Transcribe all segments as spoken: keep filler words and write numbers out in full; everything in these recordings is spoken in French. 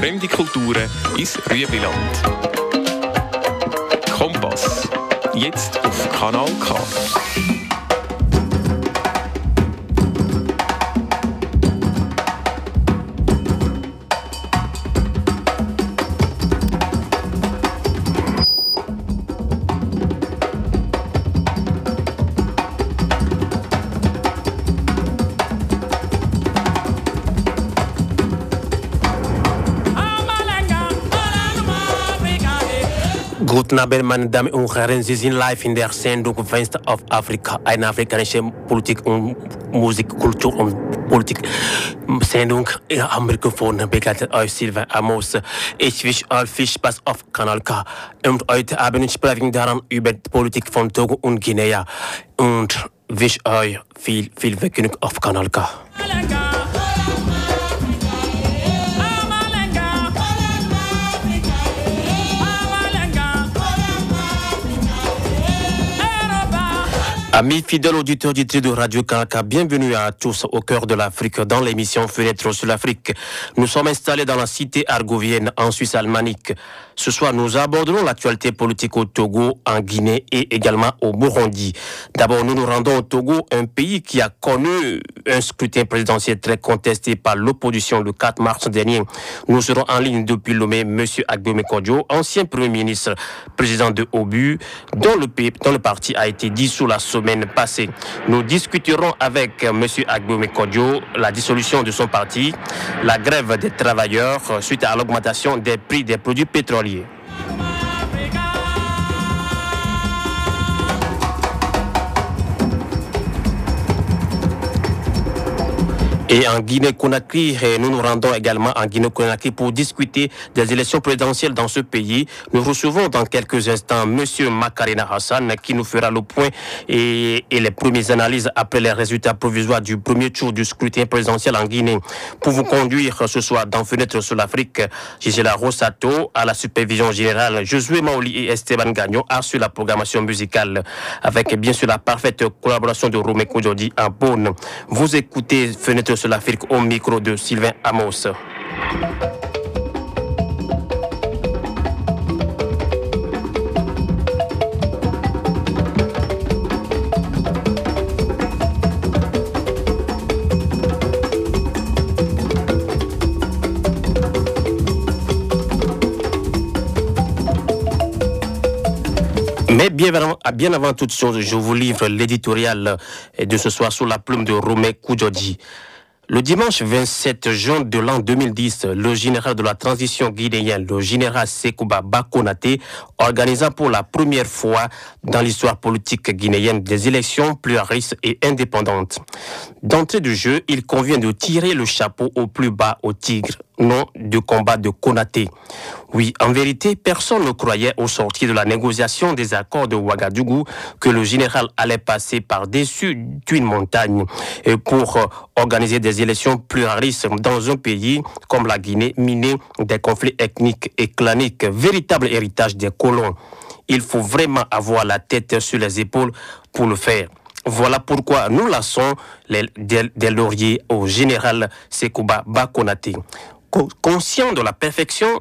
fremde Kulturen ins Rüebliland. Kompass. Jetzt auf Kanal K. Guten Abend, meine Damen und Herren. Sie sind live in der Sendung Fenster auf Afrika, eine afrikanische Politik- und Musik, Kultur- und Politik-Sendung. Am Mikrofon begleitet euch Sylvain Amos. Ich wünsche euch viel Spaß auf Kanal K. Und heute Abend sprechen wir daran über die Politik von Togo und Guinea. Und wünsche euch viel, viel Vergnügen auf Kanal K. Amis fidèles auditeurs du trio de Radio Kanaka, bienvenue à tous au cœur de l'Afrique dans l'émission Fenêtre sur l'Afrique. Nous sommes installés dans la cité argovienne en Suisse alémanique. Ce soir, nous aborderons l'actualité politique au Togo, en Guinée et également au Burundi. D'abord, nous nous rendons au Togo, un pays qui a connu un scrutin présidentiel très contesté par l'opposition le quatre mars dernier. Nous serons en ligne depuis Lomé, M. Agbome Kodjo, ancien Premier ministre, président de Obu, dont le, dont le parti a été dissous la semaine passée. Nous discuterons avec M. Agbome Kodjo la dissolution de son parti, la grève des travailleurs suite à l'augmentation des prix des produits pétroliers. Et en Guinée-Conakry, nous nous rendons également en Guinée-Conakry pour discuter des élections présidentielles dans ce pays. Nous recevons dans quelques instants M. Makarena Hassan qui nous fera le point et, et les premières analyses après les résultats provisoires du premier tour du scrutin présidentiel en Guinée. Pour vous conduire ce soir dans Fenêtre sur l'Afrique, Gisela Rossato à la supervision générale, Josué Maoli et Esteban Gagnon assurent la programmation musicale avec bien sûr la parfaite collaboration de Romé Koudjodi en Beaune. Vous écoutez Fenêtre sur l'Afrique au micro de Sylvain Amos. Mais bien avant, bien avant toute chose, je vous livre l'éditorial de ce soir sous la plume de Romé Koudjodi. Le dimanche vingt-sept juin de l'an deux mille dix, le général de la transition guinéenne, le général Sekouba Bakonaté, organisa pour la première fois dans l'histoire politique guinéenne des élections pluralistes et indépendantes. D'entrée de jeu, il convient de tirer le chapeau au plus bas au tigre, nom de combat de Konaté. Oui, en vérité, personne ne croyait au sortir de la négociation des accords de Ouagadougou que le général allait passer par-dessus d'une montagne pour organiser des élections pluralistes dans un pays comme la Guinée, miné des conflits ethniques et claniques, véritable héritage des colons. Il faut vraiment avoir la tête sur les épaules pour le faire. Voilà pourquoi nous laissons les, des, des lauriers au général Sekouba Bakonaté. Conscient de la perfection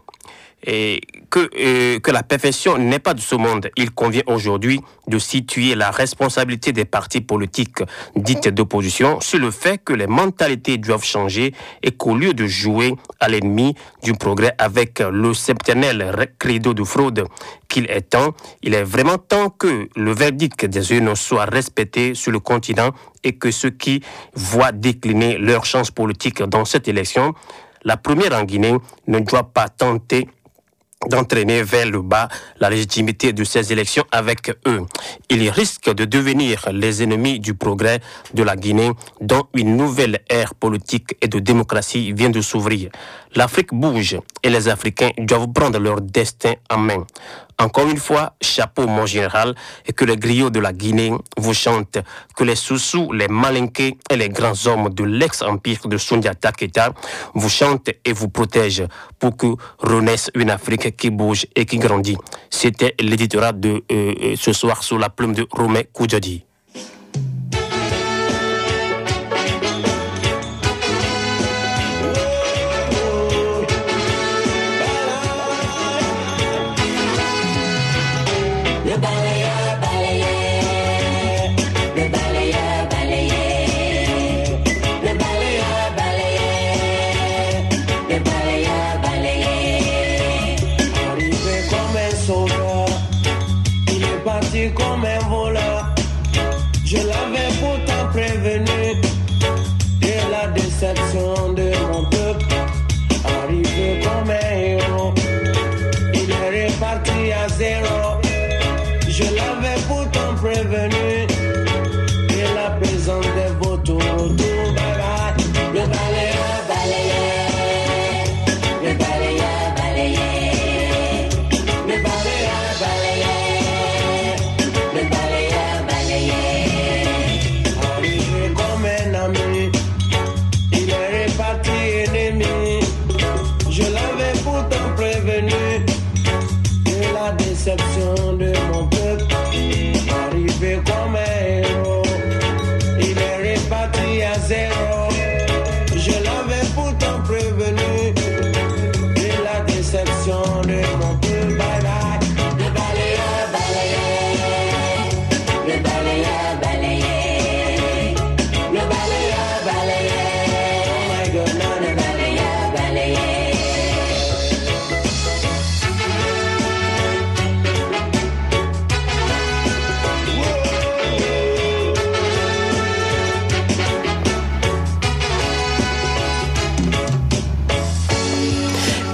et que, euh, que la perfection n'est pas de ce monde, il convient aujourd'hui de situer la responsabilité des partis politiques dites d'opposition sur le fait que les mentalités doivent changer et qu'au lieu de jouer à l'ennemi du progrès avec le septennel credo de fraude qu'il est temps, il est vraiment temps que le verdict des urnes soit respecté sur le continent et que ceux qui voient décliner leurs chances politiques dans cette élection, la première en Guinée, ne doit pas tenter d'entraîner vers le bas la légitimité de ces élections avec eux. Ils risquent de devenir les ennemis du progrès de la Guinée dont une nouvelle ère politique et de démocratie vient de s'ouvrir. L'Afrique bouge et les Africains doivent prendre leur destin en main. Encore une fois, chapeau mon général, et que les griots de la Guinée vous chantent, que les Soussous, les Malinqués et les grands hommes de l'ex-empire de Soundiata Keita vous chantent et vous protègent pour que renaisse une Afrique qui bouge et qui grandit. C'était l'éditorial de euh, ce soir sous la plume de Romé Koudjodi.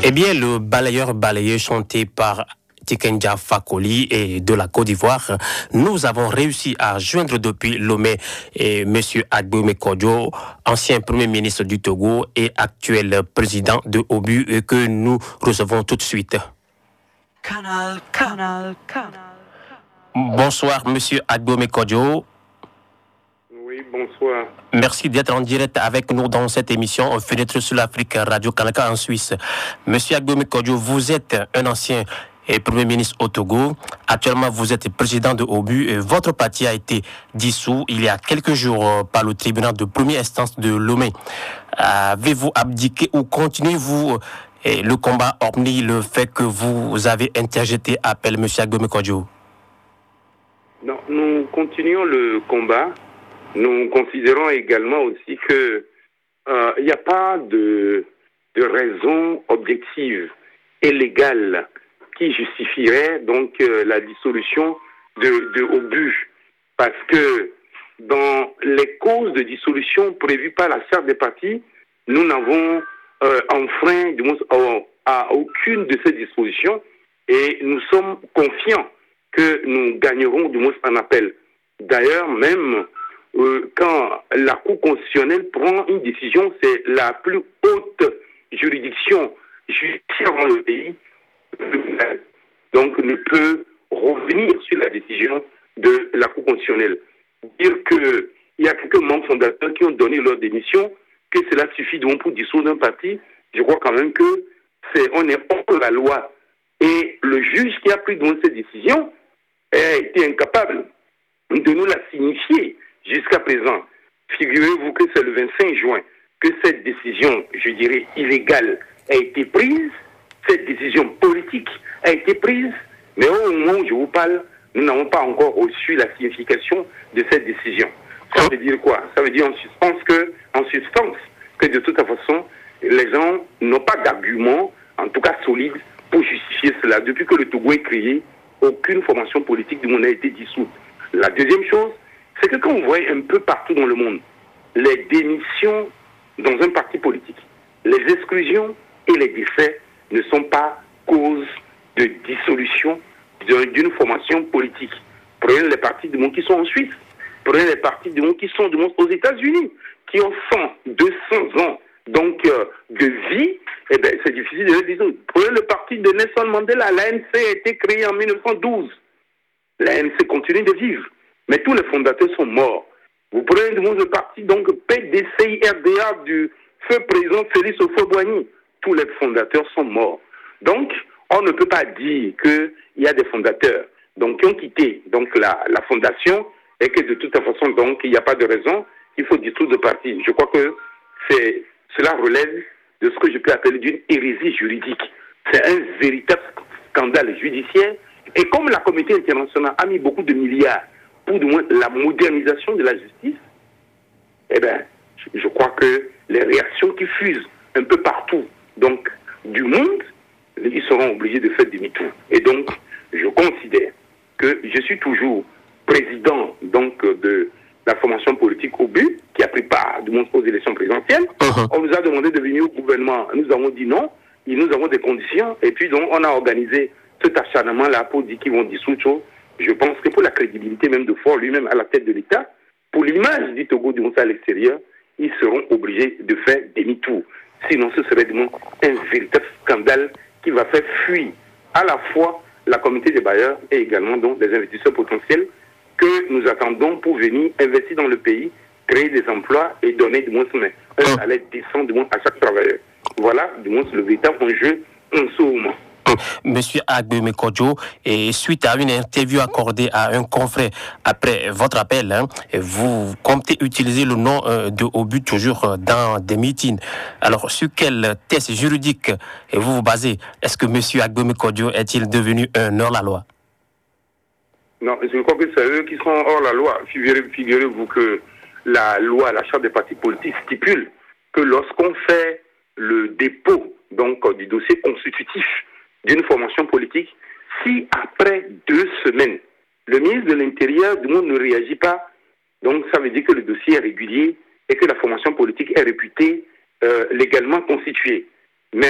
Eh bien, le balayeur balayé chanté par Tikenja Fakoli et de la Côte d'Ivoire, nous avons réussi à joindre depuis Lomé et M. Agboume Kodjo, ancien Premier ministre du Togo et actuel président de Obu, que nous recevons tout de suite. Canal, canal, canal. Bonsoir, M. Agboume Kodjo. Oui, bonsoir. Merci d'être en direct avec nous dans cette émission Fenêtre sur l'Afrique, Radio Kanaka en Suisse. Monsieur Agboume Kodjo, vous êtes un ancien et Premier ministre au Togo. Actuellement, vous êtes président de Obu. Et votre parti a été dissous il y a quelques jours par le tribunal de première instance de Lomé. Avez-vous abdiqué ou continuez-vous le combat hormis le fait que vous avez interjeté appel, M. Agboume Kodjo? Non, nous continuons le combat. Nous considérons également aussi que euh, il n'y a pas de, de raison objective et légale qui justifierait donc euh, la dissolution de, de Obu, parce que dans les causes de dissolution prévues par la charte des partis, nous n'avons euh, enfreint du moins, euh, à aucune de ces dispositions et nous sommes confiants que nous gagnerons du moins en appel. D'ailleurs, même euh, quand la Cour constitutionnelle prend une décision, c'est la plus haute juridiction judiciaire dans le pays, donc ne peut revenir sur la décision de la Cour constitutionnelle. Dire qu'il y a quelques membres fondateurs qui ont donné leur démission, que cela suffit donc pour dissoudre un parti, je crois quand même que c'est on est hors la loi. Et le juge qui a pris donc cette décision a été incapable de nous la signifier jusqu'à présent. Figurez-vous que c'est le vingt-cinq juin que cette décision, je dirais, illégale a été prise. Cette décision politique a été prise, mais au moment où je vous parle, nous n'avons pas encore reçu la signification de cette décision. Ça veut dire quoi? Ça veut dire en substance que, en substance, que de toute façon, les gens n'ont pas d'arguments, en tout cas solides, pour justifier cela. Depuis que le Togo est créé, aucune formation politique du monde n'a été dissoute. La deuxième chose, c'est que quand on voit un peu partout dans le monde, les démissions dans un parti politique, les exclusions et les décès ne sont pas cause de dissolution d'une formation politique. Prenez les partis du monde qui sont en Suisse, prenez les partis du monde qui sont du monde aux États-Unis, qui ont cent, deux cents ans donc euh, de vie, eh ben, c'est difficile de le dissoudre. Prenez le parti de Nelson Mandela, l'A N C a été créé en mille neuf cent douze. L'A N C continue de vivre, mais tous les fondateurs sont morts. Vous prenez du monde le parti donc P D C I R D A du feu président Félix Houphouët-Boigny. Tous les fondateurs sont morts. Donc, on ne peut pas dire qu'il y a des fondateurs donc, qui ont quitté donc, la, la fondation et que de toute façon, donc, il n'y a pas de raison qu'il faut dissoudre le parti. Je crois que c'est, cela relève de ce que je peux appeler d'une hérésie juridique. C'est un véritable scandale judiciaire. Et comme la communauté internationale a mis beaucoup de milliards pour du moins la modernisation de la justice, eh bien, je, je crois que les réactions qui fusent un peu partout donc du monde, ils seront obligés de faire demi-tour. Et donc, je considère que je suis toujours président donc de la formation politique au but, qui a pris part du monde aux élections présidentielles. Uh-huh. On nous a demandé de venir au gouvernement. Nous avons dit non. Et nous avons des conditions. Et puis, donc, on a organisé cet acharnement-là pour dire qu'ils vont dissoudre. Je pense que pour la crédibilité même de Faure, lui-même à la tête de l'État, pour l'image du Togo du monde à l'extérieur, ils seront obligés de faire demi-tour. Sinon, ce serait un véritable scandale qui va faire fuir à la fois la communauté des bailleurs et également donc des investisseurs potentiels que nous attendons pour venir investir dans le pays, créer des emplois et donner du moins un salaire décent du moins à chaque travailleur. Voilà du moins le véritable enjeu en ce moment. Monsieur Agboume Kodjo, et suite à une interview accordée à un confrère après votre appel, hein, vous comptez utiliser le nom euh, de Obu toujours dans des meetings. Alors, sur quel test juridique vous vous basez? Est-ce que Monsieur Agboume Kodjo est-il devenu un hors-la-loi? Non, je crois que c'est eux qui sont hors-la-loi. Figurez, figurez-vous que la loi, la charte des partis politiques stipule que lorsqu'on fait le dépôt donc du dossier constitutif d'une formation politique, si après deux semaines, le ministre de l'Intérieur du monde ne réagit pas, donc ça veut dire que le dossier est régulier et que la formation politique est réputée euh, légalement constituée. Mais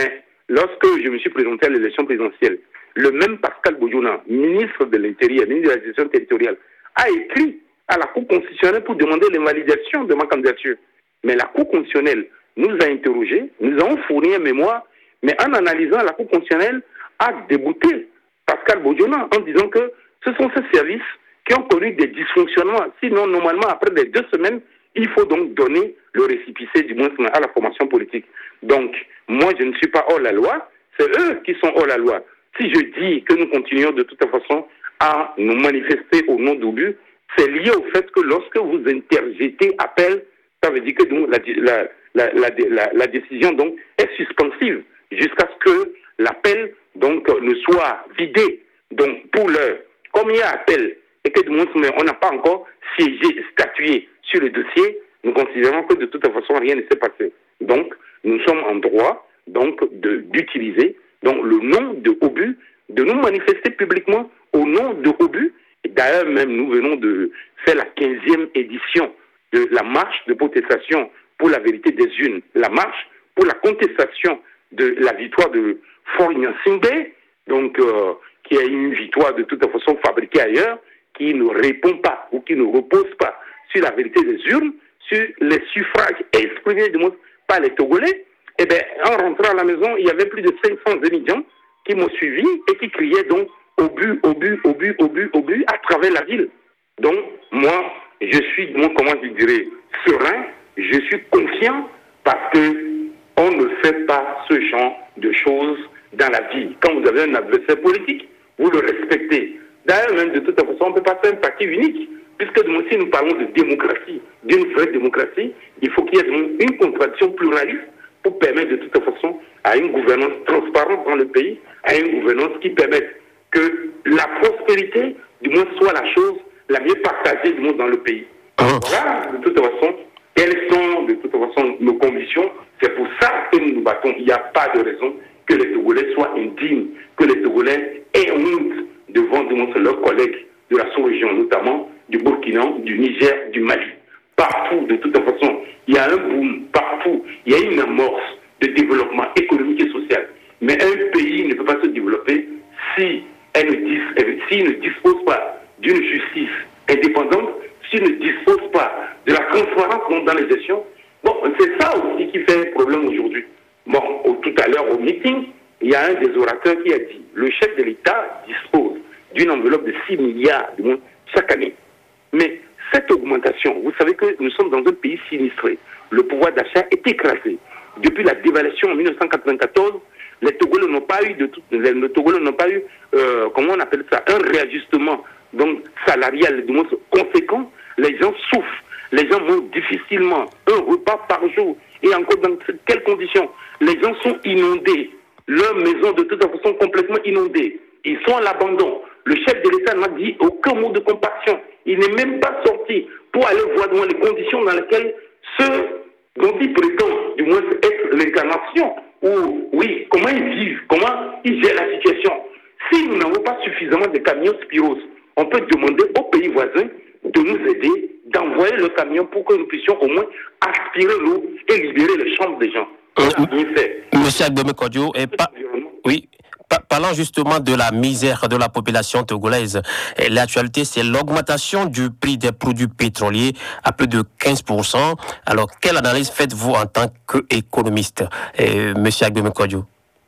lorsque je me suis présenté à l'élection présidentielle, le même Pascal Bojona, ministre de l'Intérieur, ministre de la gestion territoriale, a écrit à la Cour constitutionnelle pour demander l'invalidation de ma candidature. Mais la Cour constitutionnelle nous a interrogés, nous avons fourni un mémoire, mais en analysant, la Cour constitutionnelle a débouté Pascal Bojona en disant que ce sont ces services qui ont connu des dysfonctionnements. Sinon, normalement, après les deux semaines, il faut donc donner le récépissé du moins à la formation politique. Donc, moi, je ne suis pas hors la loi, c'est eux qui sont hors la loi. Si je dis que nous continuons de toute façon à nous manifester au nom d'Obu, c'est lié au fait que lorsque vous interjetez appel, ça veut dire que donc, la, la, la, la, la, la décision donc, est suspensive jusqu'à ce que l'appel donc, ne soit vidé. Donc, pour l'heure, comme il y a appel et que on n'a pas encore siégé, statué sur le dossier, nous considérons que de toute façon, rien ne s'est passé. Donc, nous sommes en droit donc, de, d'utiliser donc, le nom de Obu, de nous manifester publiquement au nom de Obu. Et d'ailleurs, même, nous venons de faire la quinzième édition de la marche de protestation pour la vérité des urnes, la marche pour la contestation de la victoire de Faure Gnassingbé, donc euh, qui est une victoire de toute façon fabriquée ailleurs, qui ne répond pas ou qui ne repose pas sur la vérité des urnes, sur les suffrages exprimés du moins par les Togolais. Et bien, en rentrant à la maison, il y avait plus de cinq cents étudiants qui m'ont suivi et qui criaient donc au but, au but, au but, au but, au but, à travers la ville. Donc, moi, je suis, moi, comment je dirais, serein, je suis confiant parce que on ne fait pas ce genre de choses dans la vie. Quand vous avez un adversaire politique, vous le respectez. D'ailleurs, même de toute façon, on ne peut pas faire un parti unique. Puisque si nous parlons de démocratie, d'une vraie démocratie, il faut qu'il y ait une contradiction pluraliste pour permettre de toute façon à une gouvernance transparente dans le pays, à une gouvernance qui permette que la prospérité, du moins, soit la chose la mieux partagée du moins dans le pays. Voilà, de toute façon, quelles sont de toute façon nos conditions. C'est pour ça que nous nous battons. Il n'y a pas de raison que les Togolais soient indignes, que les Togolais aient honte devant du moins, leurs collègues de la sous-région, notamment du Burkina, du Niger, du Mali. Partout, de toute façon, il y a un boom, partout, il y a une amorce de développement économique et social. Mais un pays ne peut pas se développer si elle ne, dis, s'il ne dispose pas d'une justice indépendante, s'il ne dispose pas de la transparence dans les gestions. Bon, c'est ça aussi qui fait problème aujourd'hui. Bon, au, tout à l'heure au meeting, il y a un des orateurs qui a dit le chef de l'État dispose d'une enveloppe de six milliards de moins chaque année. Mais cette augmentation, vous savez que nous sommes dans un pays sinistré. Le pouvoir d'achat est écrasé. Depuis la dévaluation en mille neuf cent quatre-vingt-quatorze, les Togolais n'ont pas eu de tout, les, les Togolais n'ont pas eu, euh, comment on appelle ça, un réajustement donc salarial de moins conséquent. Les gens souffrent, les gens mangent difficilement un repas par jour. Et encore dans quelles conditions? Les gens sont inondés, leurs maisons de toute façon complètement inondées. Ils sont à l'abandon. Le chef de l'État n'a dit aucun mot de compassion. Il n'est même pas sorti pour aller voir dans les conditions dans lesquelles ceux dont il prétend, du moins, être l'incarnation, ou oui, comment ils vivent, comment ils gèrent la situation. Si nous n'avons pas suffisamment de camions Spiros, on peut demander aux pays voisins de nous aider, d'envoyer le camion pour que nous puissions au moins aspirer l'eau et libérer les chambres des gens. Euh, Monsieur Agbemé Kodio, et pas... Oui. Parlant justement de la misère de la population togolaise, l'actualité c'est l'augmentation du prix des produits pétroliers à plus de quinze pour cent. Alors, quelle analyse faites-vous en tant qu'économiste, euh, Monsieur Agbemé Kodio?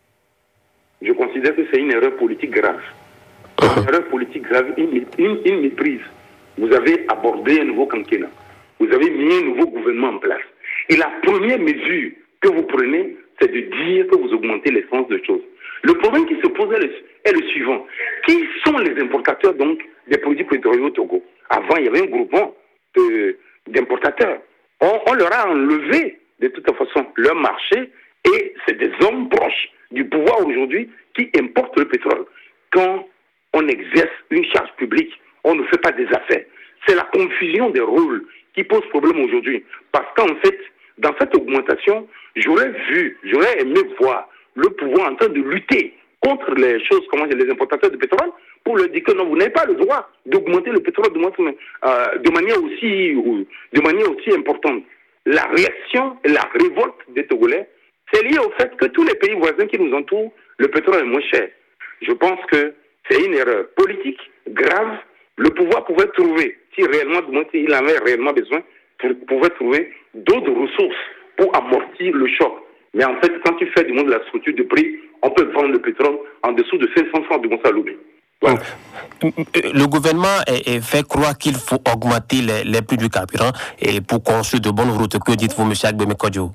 Je considère que c'est une erreur politique grave. Une erreur politique grave, une, une, une méprise. Vous avez abordé un nouveau quinquennat. Vous avez mis un nouveau gouvernement en place. Et la première mesure que vous prenez, c'est de dire que vous augmentez l'essence de choses. Le problème qui se pose est le, est le suivant. Qui sont les importateurs donc des produits pétroliers au Togo? Avant, il y avait un groupement de, d'importateurs. On, on leur a enlevé de toute façon leur marché et c'est des hommes proches du pouvoir aujourd'hui qui importent le pétrole. Quand on exerce une charge publique, on ne fait pas des affaires. C'est la confusion des rôles qui pose problème aujourd'hui. Parce qu'en fait, dans cette augmentation, j'aurais vu, j'aurais aimé voir le pouvoir en train de lutter contre les choses, comment dire, les importateurs de pétrole, pour leur dire que non, vous n'avez pas le droit d'augmenter le pétrole de, euh, de manière aussi, de manière aussi importante. La réaction et la révolte des Togolais C'est lié au fait que tous les pays voisins qui nous entourent, le pétrole est moins cher. Je pense que c'est une erreur politique grave. Le pouvoir pouvait trouver, si réellement, s'il en avait réellement besoin, pouvait trouver d'autres ressources pour amortir le choc. Mais en fait, quand tu fais du monde de la structure de prix, on peut vendre le pétrole en dessous de cinq cents francs de Gonçalves. Voilà. Le gouvernement est fait croire qu'il faut augmenter les, les prix du carburant et pour construire de bonnes routes. Que dites-vous, M. Agbemé Kodjo?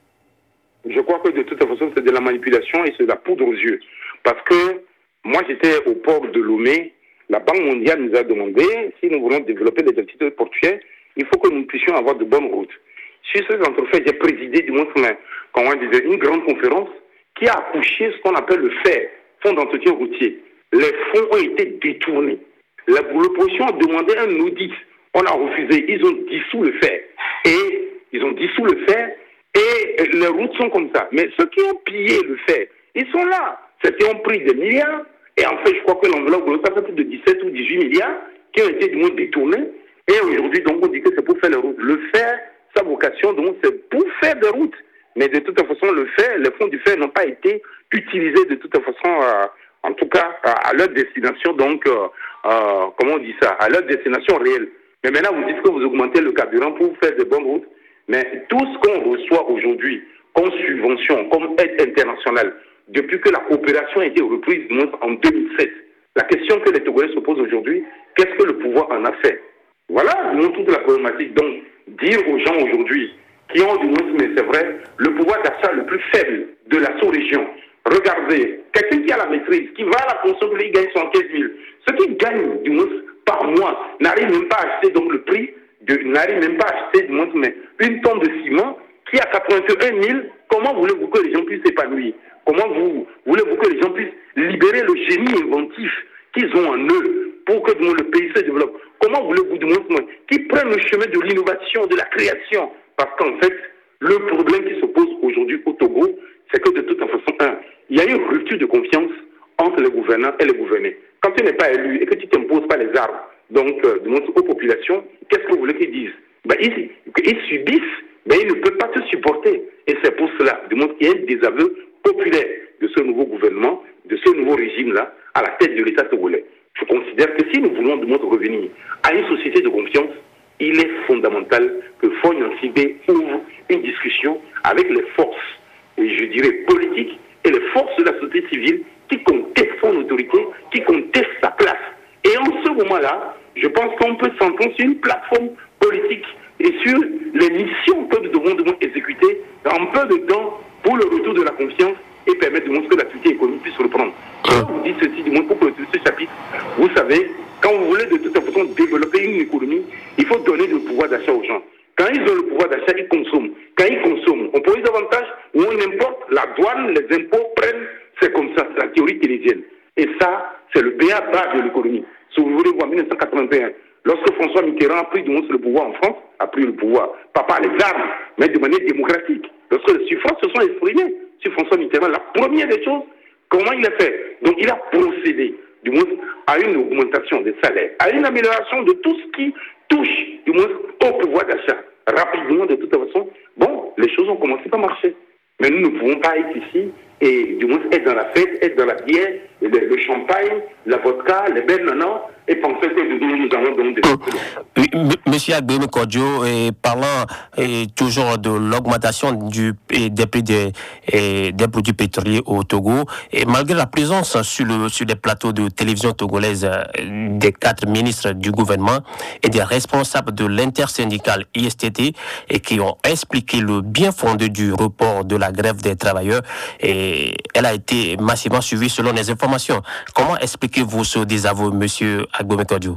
Je crois que de toute façon, c'est de la manipulation et c'est de la poudre aux yeux. Parce que moi, j'étais au port de Lomé. La Banque mondiale nous a demandé, si nous voulons développer les activités portuaires, il faut que nous puissions avoir de bonnes routes. Sur ces entrefaits, j'ai présidé du moins, comment on disait, une grande conférence qui a accouché ce qu'on appelle le F E R, Fonds d'entretien routier. Les fonds ont été détournés. L'opposition a demandé un audit. On a refusé. Ils ont dissous le F E R. Et ils ont dissous le F E R et les routes sont comme ça. Mais ceux qui ont pillé le F E R, ils sont là. Ceux qui ont pris des milliards. Et en fait, je crois que l'enveloppe globale, ça fait plus de dix-sept ou dix-huit milliards qui ont été du moins détournés. Et aujourd'hui, donc, on dit que c'est pour faire les routes. Le F E R, sa vocation, donc, c'est pour faire des routes. Mais de toute façon, le F E R, les fonds du F E R n'ont pas été utilisés de toute façon, euh, en tout cas, à, à leur destination, donc, euh, euh, comment on dit ça, à leur destination réelle. Mais maintenant, vous dites que vous augmentez le carburant pour faire de bonnes routes. Mais tout ce qu'on reçoit aujourd'hui comme subvention, comme aide internationale, depuis que la coopération a été reprise en deux mille sept, la question que les Togolais se posent aujourd'hui, qu'est-ce que le pouvoir en a fait? Voilà, nous, toute la problématique. Donc, dire aux gens aujourd'hui qui ont du moins, mais c'est vrai, le pouvoir d'achat le plus faible de la sous-région. Regardez, quelqu'un qui a la maîtrise, qui va à la consommation, il gagne soixante-quinze mille. Ceux qui gagnent du moins par mois n'arrivent même pas à acheter donc le prix, de, n'arrivent même pas à acheter du moins, mais une tonne de ciment qui a quatre-vingt-un mille. Comment voulez-vous que les gens puissent s'épanouir? Comment vous, voulez-vous que les gens puissent libérer le génie inventif qu'ils ont en eux pour que du moins, le pays se développe? Comment voulez-vous du moins qu'ils prennent le chemin de l'innovation, de la création? Parce qu'en fait, le problème qui se pose aujourd'hui au Togo, c'est que de toute façon, un, il y a une rupture de confiance entre les gouvernants et les gouvernés. Quand tu n'es pas élu et que tu ne t'imposes pas les armes, donc euh, de aux populations, qu'est-ce que vous voulez qu'ils disent? Ben, ils, ils subissent, mais ils ne peuvent pas te supporter. Et c'est pour cela, de qu'il y a un désaveu populaire de ce nouveau gouvernement, de ce nouveau régime-là, à la tête de l'État togolais. Je considère que si nous voulons de revenir à une société de confiance, il est fondamental que Fogn Cibé ouvre une discussion avec les forces, et je dirais politiques, et les forces de la société civile qui contestent son autorité, qui contestent sa place. Et en ce moment-là, je pense qu'on peut s'entendre sur une plateforme politique et sur les missions que nous devons, devons exécuter en peu de temps pour le retour de la confiance et permettre de montrer que l'activité économique puisse reprendre. Quand vous dites ceci, du moins pour clôturer ce chapitre, vous savez, quand vous voulez de toute façon développer une économie, il faut donner le pouvoir d'achat aux gens. Quand ils ont le pouvoir d'achat, ils consomment. Quand ils consomment, on pose davantage ou on importe, la douane, les impôts prennent, c'est comme ça, c'est la théorie keynésienne. Et ça, c'est le B A bas de l'économie. Si vous voulez voir, en dix-neuf cent quatre-vingt-un, lorsque François Mitterrand a pris du moins le pouvoir en France, a pris le pouvoir, pas par les armes, mais de manière démocratique. Lorsque les suffrages se sont exprimés sur François Mitterrand, la première des choses, comment il a fait? Donc il a procédé, du moins, à une augmentation des salaires, à une amélioration de tout ce qui touche, du moins, au pouvoir d'achat. Rapidement, de toute façon, bon, les choses ont commencé à marcher. Mais nous ne pouvons pas être ici et du moins être dans la fête, être dans la bière, le, le champagne, la vodka, les belles nanas, et penser que nous, nous allons donc des... Oui, Monsieur Agbemé Kodjo, parlant et toujours de l'augmentation du, et des prix des, et des produits pétroliers au Togo, et malgré la présence sur, le, sur les plateaux de télévision togolaise des quatre ministres du gouvernement et des responsables de l'intersyndicale I S T T, et qui ont expliqué le bien fondé du report de la grève des travailleurs, et elle a été massivement suivie selon les informations. Comment expliquez-vous ce désaveu, Monsieur Agbemé Kodjo?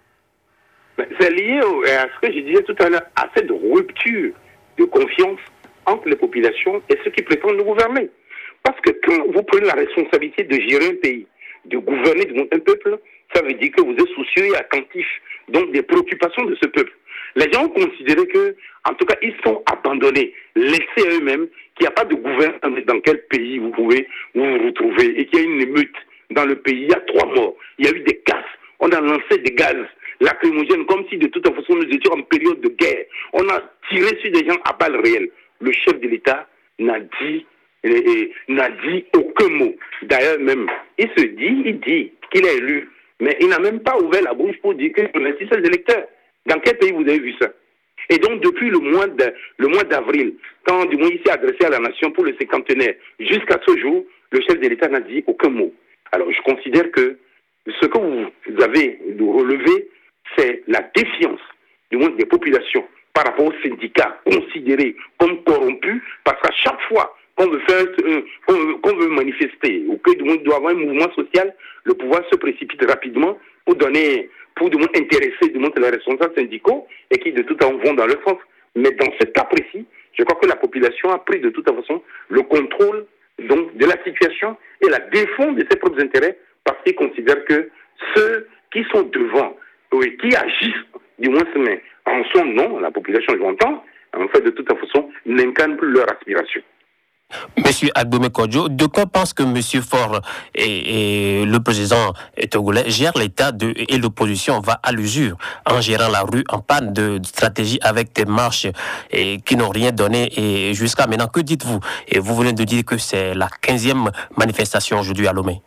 C'est lié au, à ce que je disais tout à l'heure, à cette rupture de confiance entre les populations et ceux qui prétendent nous gouverner. Parce que quand vous prenez la responsabilité de gérer un pays, de gouverner un peuple, ça veut dire que vous êtes soucieux et attentif donc des préoccupations de ce peuple. Les gens ont considéré que, en tout cas, ils sont abandonnés, laissés à eux-mêmes, qu'il n'y a pas de gouvernement dans quel pays vous pouvez vous, vous retrouver et qu'il y a une émeute dans le pays. Il y a trois morts, il y a eu des casses, on a lancé des gaz lacrymogènes comme si de toute façon nous étions en période de guerre. On a tiré sur des gens à balles réelles. Le chef de l'État n'a dit et, et n'a dit aucun mot. D'ailleurs, même, il se dit, il dit qu'il est élu, mais il n'a même pas ouvert la bouche pour dire qu'il connaissait ses électeurs. Dans quel pays vous avez vu ça? Et donc, depuis le mois, de, le mois d'avril, quand du moins il s'est adressé à la nation pour le cinquantenaire, jusqu'à ce jour, le chef de l'État n'a dit aucun mot. Alors, je considère que ce que vous avez relevé, c'est la défiance, du moins des populations, par rapport aux syndicats considérés comme corrompus, parce qu'à chaque fois qu'on veut faire, euh, qu'on, qu'on veut manifester, ou que du moins il doit y avoir un mouvement social, le pouvoir se précipite rapidement pour donner, pour du moins intéresser du moins les responsables syndicaux et qui de toute façon vont dans leur sens. Mais dans ce cas précis, je crois que la population a pris de toute façon le contrôle donc de la situation et la défense de ses propres intérêts parce qu'ils considèrent que ceux qui sont devant, oui, qui agissent, du moins mais en son nom, la population, je l'entends, en fait de toute façon, n'incarnent plus leur aspiration. Monsieur Agbome Kodjo, de quoi pense que Monsieur Faure et, et le président togolais gèrent l'État de, et l'opposition va à l'usure en gérant la rue en panne de stratégie avec des marches et, qui n'ont rien donné et jusqu'à maintenant, que dites-vous? Et vous venez de dire que c'est la quinzième manifestation aujourd'hui à Lomé.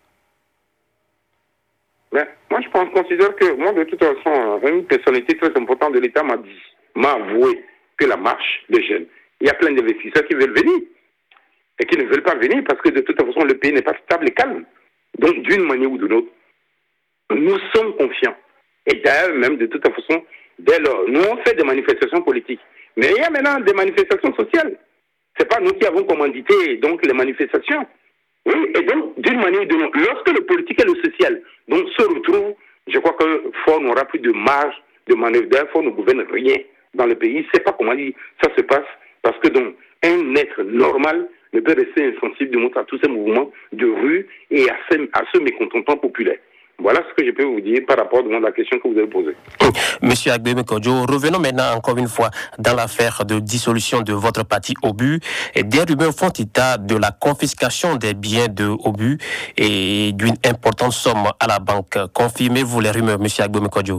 Ben, moi, je pense, considère que, moi, de toute façon, une personnalité très importante de l'État m'a dit, m'a avoué que la marche des jeunes, il y a plein d'investisseurs qui veulent venir et qui ne veulent pas venir parce que de toute façon, le pays n'est pas stable et calme. Donc, d'une manière ou d'une autre, nous sommes confiants. Et d'ailleurs, même de toute façon, dès lors, nous on fait des manifestations politiques. Mais il y a maintenant des manifestations sociales. C'est pas nous qui avons commandité donc les manifestations. Oui, et donc, d'une manière ou d'une autre, lorsque le politique et le social donc, se retrouvent, je crois que Faure n'aura plus de marge de manœuvre. D'ailleurs, Faure ne gouverne rien dans le pays. Il ne sait pas comment ça se passe parce que donc, un être normal ne peut rester insensible de montre à tous ces mouvements de rue et à ce, à ce mécontentement populaire. Voilà ce que je peux vous dire par rapport à la question que vous avez posée. Monsieur Agbome Kodjo, revenons maintenant encore une fois dans l'affaire de dissolution de votre parti Obu. Des rumeurs font état de la confiscation des biens de Obu et d'une importante somme à la banque. Confirmez-vous les rumeurs, monsieur Agbome Kodjo?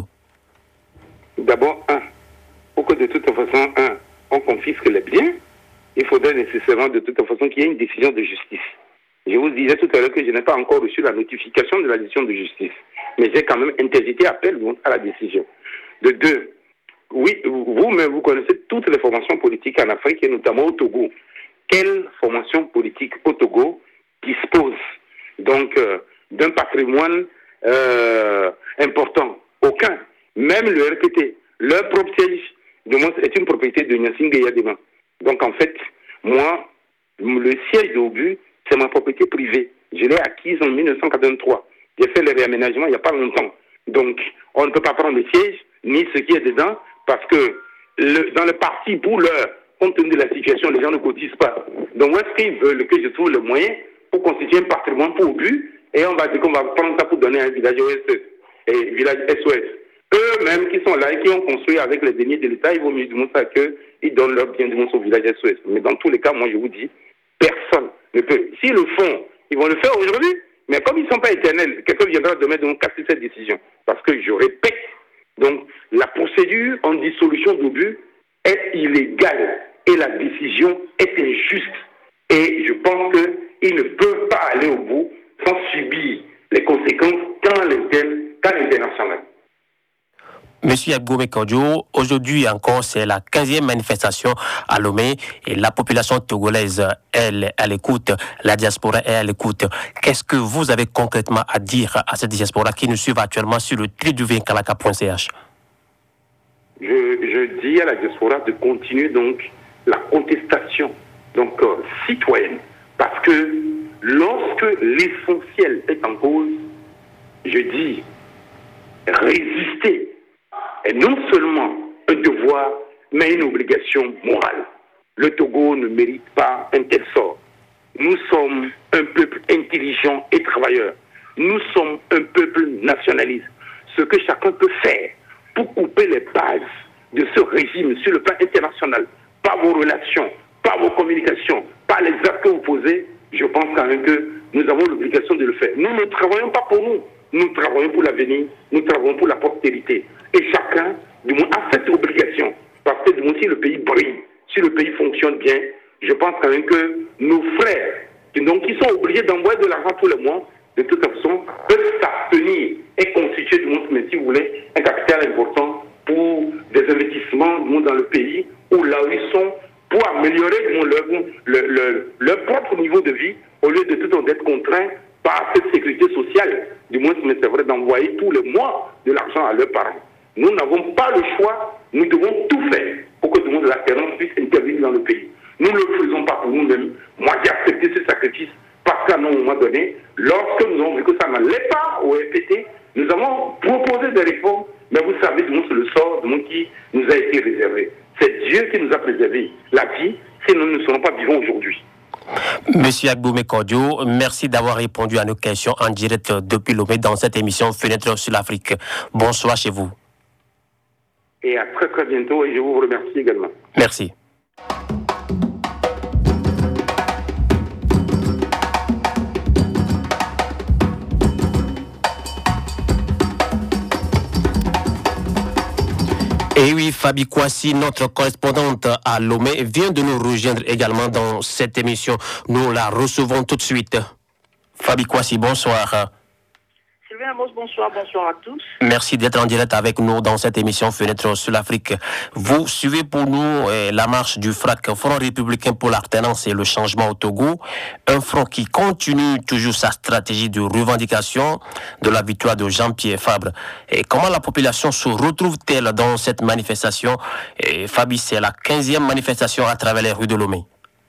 D'abord, un, pour que de toute façon, un, on confisque les biens, il faudrait nécessairement de toute façon qu'il y ait une décision de justice. Je vous disais tout à l'heure que je n'ai pas encore reçu la notification de la décision de justice. Mais j'ai quand même interjeté appel à la décision. De deux, oui, vous-même, vous connaissez toutes les formations politiques en Afrique et notamment au Togo. Quelle formation politique au Togo dispose donc euh, d'un patrimoine euh, important? Aucun. Même le R P T, leur propre siège, est une propriété de Nyasingue Yadema. Donc en fait, moi, le siège de Obu, c'est ma propriété privée. Je l'ai acquise en mille neuf cent quatre-vingt-trois. J'ai fait le réaménagement il n'y a pas longtemps. Donc, on ne peut pas prendre le siège, ni ce qui est dedans, parce que le, dans le parti, pour l'heure, compte tenu de la situation, les gens ne cotisent pas. Donc, où est-ce qu'ils veulent que je trouve le moyen pour constituer un patrimoine pour Obu, et on va dire qu'on va prendre ça pour donner un village O S S, et village S O S. Eux-mêmes qui sont là et qui ont construit avec les deniers de l'État, il vaut mieux du moins ça qu'ils donnent leur bien du moins au village S O S. Mais dans tous les cas, moi je vous dis, personne ne peut. S'ils le font, ils vont le faire aujourd'hui. Mais comme ils ne sont pas éternels, quelqu'un viendra demain donc casser cette décision. Parce que je répète, donc la procédure en dissolution d'Obu est illégale et la décision est injuste. Et je pense qu'ils ne peuvent pas aller au bout sans subir les conséquences tant l'interne qu'à l'international. Monsieur Agbome Kodjo, aujourd'hui encore, c'est la quinzième manifestation à Lomé et la population togolaise, elle, elle écoute, la diaspora, elle, elle écoute. Qu'est-ce que vous avez concrètement à dire à cette diaspora qui nous suivent actuellement sur le w w w point kalaka point c h? Je, je dis à la diaspora de continuer donc la contestation donc euh, citoyenne, parce que lorsque l'essentiel est en cause, je dis résister est non seulement un devoir, mais une obligation morale. Le Togo ne mérite pas un tel sort. Nous sommes un peuple intelligent et travailleur. Nous sommes un peuple nationaliste. Ce que chacun peut faire pour couper les bases de ce régime sur le plan international, par vos relations, par vos communications, par les actes que vous posez, je pense quand même que nous avons l'obligation de le faire. Nous ne travaillons pas pour nous. Nous travaillons pour l'avenir, nous travaillons pour la postérité. Et chacun, du moins, a cette obligation. Parce que, du moins, si le pays brille, si le pays fonctionne bien, je pense quand même que nous nos frères, donc qui sont obligés d'envoyer de l'argent tous les mois, de toute façon, peuvent s'abstenir et constituer du monde, mais si vous voulez, un capital important pour des investissements du monde dans le pays, où là où ils sont, pour améliorer du monde, leur, leur, leur, leur propre niveau de vie, au lieu de tout le temps d'être contraints par cette sécurité sociale, du moins, mais c'est vrai, d'envoyer tous les mois de l'argent à leurs parents. Nous n'avons pas le choix, nous devons tout faire pour que tout le monde de la terre puisse intervenir dans le pays. Nous ne le faisons pas pour nous-mêmes. Moi, j'ai accepté ce sacrifice parce qu'à un moment donné, lorsque nous avons vu que ça n'allait pas au R P T, nous avons proposé des réformes, mais vous savez, du monde, c'est le sort du monde qui nous a été réservé. C'est Dieu qui nous a préservé la vie, sinon nous ne serons pas vivants aujourd'hui. Monsieur Agboumé Kodio, merci d'avoir répondu à nos questions en direct depuis Lomé dans cette émission Fenêtre sur l'Afrique. Bonsoir chez vous. Et à très très bientôt et je vous remercie également. Merci. Et oui, Fabi Kouassi, notre correspondante à Lomé, vient de nous rejoindre également dans cette émission. Nous la recevons tout de suite. Fabi Kouassi, bonsoir. Sylvain Amos, bonsoir, bonsoir à tous. Merci d'être en direct avec nous dans cette émission Fenêtre sur l'Afrique. Vous suivez pour nous eh, la marche du F R A C, Front républicain pour l'alternance et le changement au Togo, un front qui continue toujours sa stratégie de revendication de la victoire de Jean-Pierre Fabre. Et comment la population se retrouve-t-elle dans cette manifestation? Et Fabi, c'est la quinzième manifestation à travers les rues de Lomé.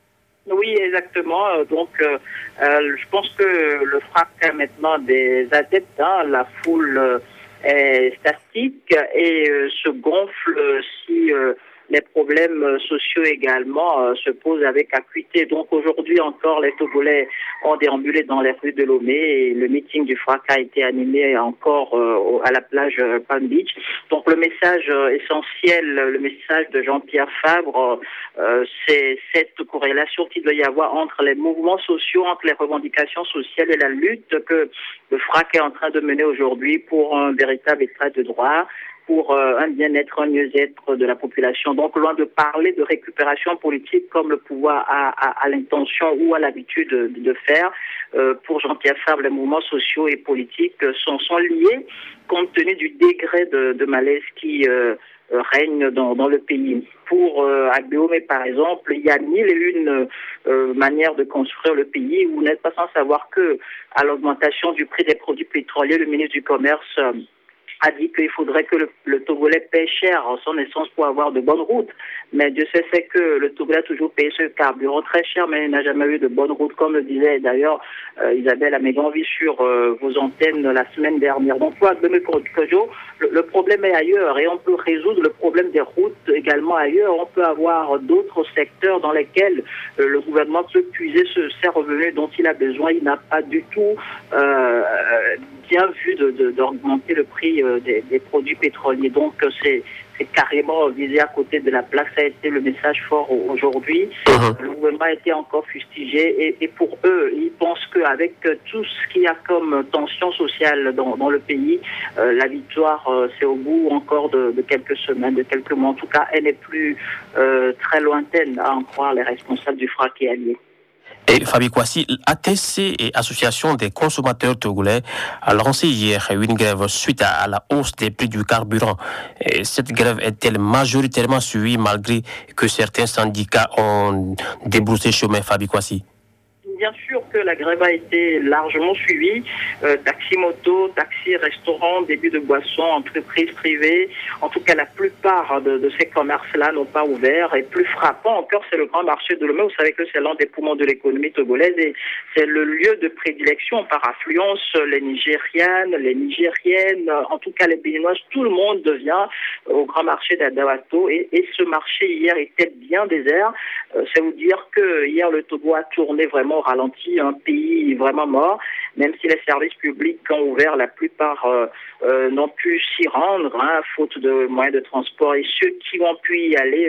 Oui, exactement. Donc, euh, euh, je pense que le F R A C a maintenant des adeptes. Hein. La foule euh, est statique et euh, se gonfle si euh, les problèmes sociaux également euh, se posent avec acuité. Donc, aujourd'hui encore, les Togolais ont déambulé dans les rues de Lomé et le meeting du F R A C a été animé encore euh, à la plage euh, Palm Beach. Donc, le message euh, essentiel, le message de Jean-Pierre Fabre, euh, c'est cette corrélation qu'il doit y avoir entre les mouvements sociaux, entre les revendications sociales et la lutte que le F R A C est en train de mener aujourd'hui pour un véritable état de droit, pour euh, un bien-être, un mieux-être de la population. Donc, loin de parler de récupération politique comme le pouvoir a, a, a l'intention ou a l'habitude de, de faire, euh, pour Jean-Pierre Fabre, les mouvements sociaux et politiques sont, sont liés compte tenu du degré de, de malaise qui euh, règne dans, dans le pays. Pour euh, Agbeomé, par exemple, il y a mille et une euh, manières de construire le pays. Vous n'êtes pas sans savoir que à l'augmentation du prix des produits pétroliers, le ministre du Commerce euh, a dit qu'il faudrait que le, le Togolais paie cher son essence pour avoir de bonnes routes. Mais Dieu sait c'est que le Togolais a toujours payé ce carburant très cher, mais il n'a jamais eu de bonnes routes, comme le disait d'ailleurs euh, Isabelle Améganvi sur euh, vos antennes la semaine dernière. Donc, pour Agbeomé Kojo, le, le problème est ailleurs et on peut résoudre le problème des routes également ailleurs. On peut avoir d'autres secteurs dans lesquels euh, le gouvernement peut puiser ce, ces revenus dont il a besoin. Il n'a pas du tout euh, bien vu de, de, d'augmenter le prix euh, des, des produits pétroliers. Donc, c'est c'est carrément visé à côté de la plaque. Ça a été le message fort aujourd'hui. Uh-huh. Le gouvernement a été encore fustigé et, et pour eux, ils pensent qu'avec tout ce qu'il y a comme tension sociale dans, dans le pays, euh, la victoire, euh, c'est au bout encore de, de quelques semaines, de quelques mois. En tout cas, elle n'est plus euh, très lointaine, à en croire les responsables du F R A C et alliés. Et Fabi Kouassi, A T C et Association des consommateurs togolais a lancé hier une grève suite à la hausse des prix du carburant. Et cette grève est-elle majoritairement suivie malgré que certains syndicats ont débroussé chemin, Fabi Kouassi? Bien sûr que la grève a été largement suivie. Euh, taxi moto, taxi restaurant, débit de boissons, entreprises privées. En tout cas, la plupart de, de ces commerces-là n'ont pas ouvert. Et plus frappant encore, c'est le grand marché de Lomé. Vous savez que c'est l'un des poumons de l'économie togolaise et c'est le lieu de prédilection par affluence. Les Nigérianes, les Nigériennes, en tout cas les Béninoises, tout le monde devient au grand marché d'Adawato. Et, et ce marché hier était bien désert. Euh, c'est vous dire que hier le Togo a tourné vraiment ralenti, un pays vraiment mort, même si les services publics ont ouvert, la plupart euh, euh, n'ont pu s'y rendre, hein, faute de moyens de transport, et ceux qui ont pu y aller euh,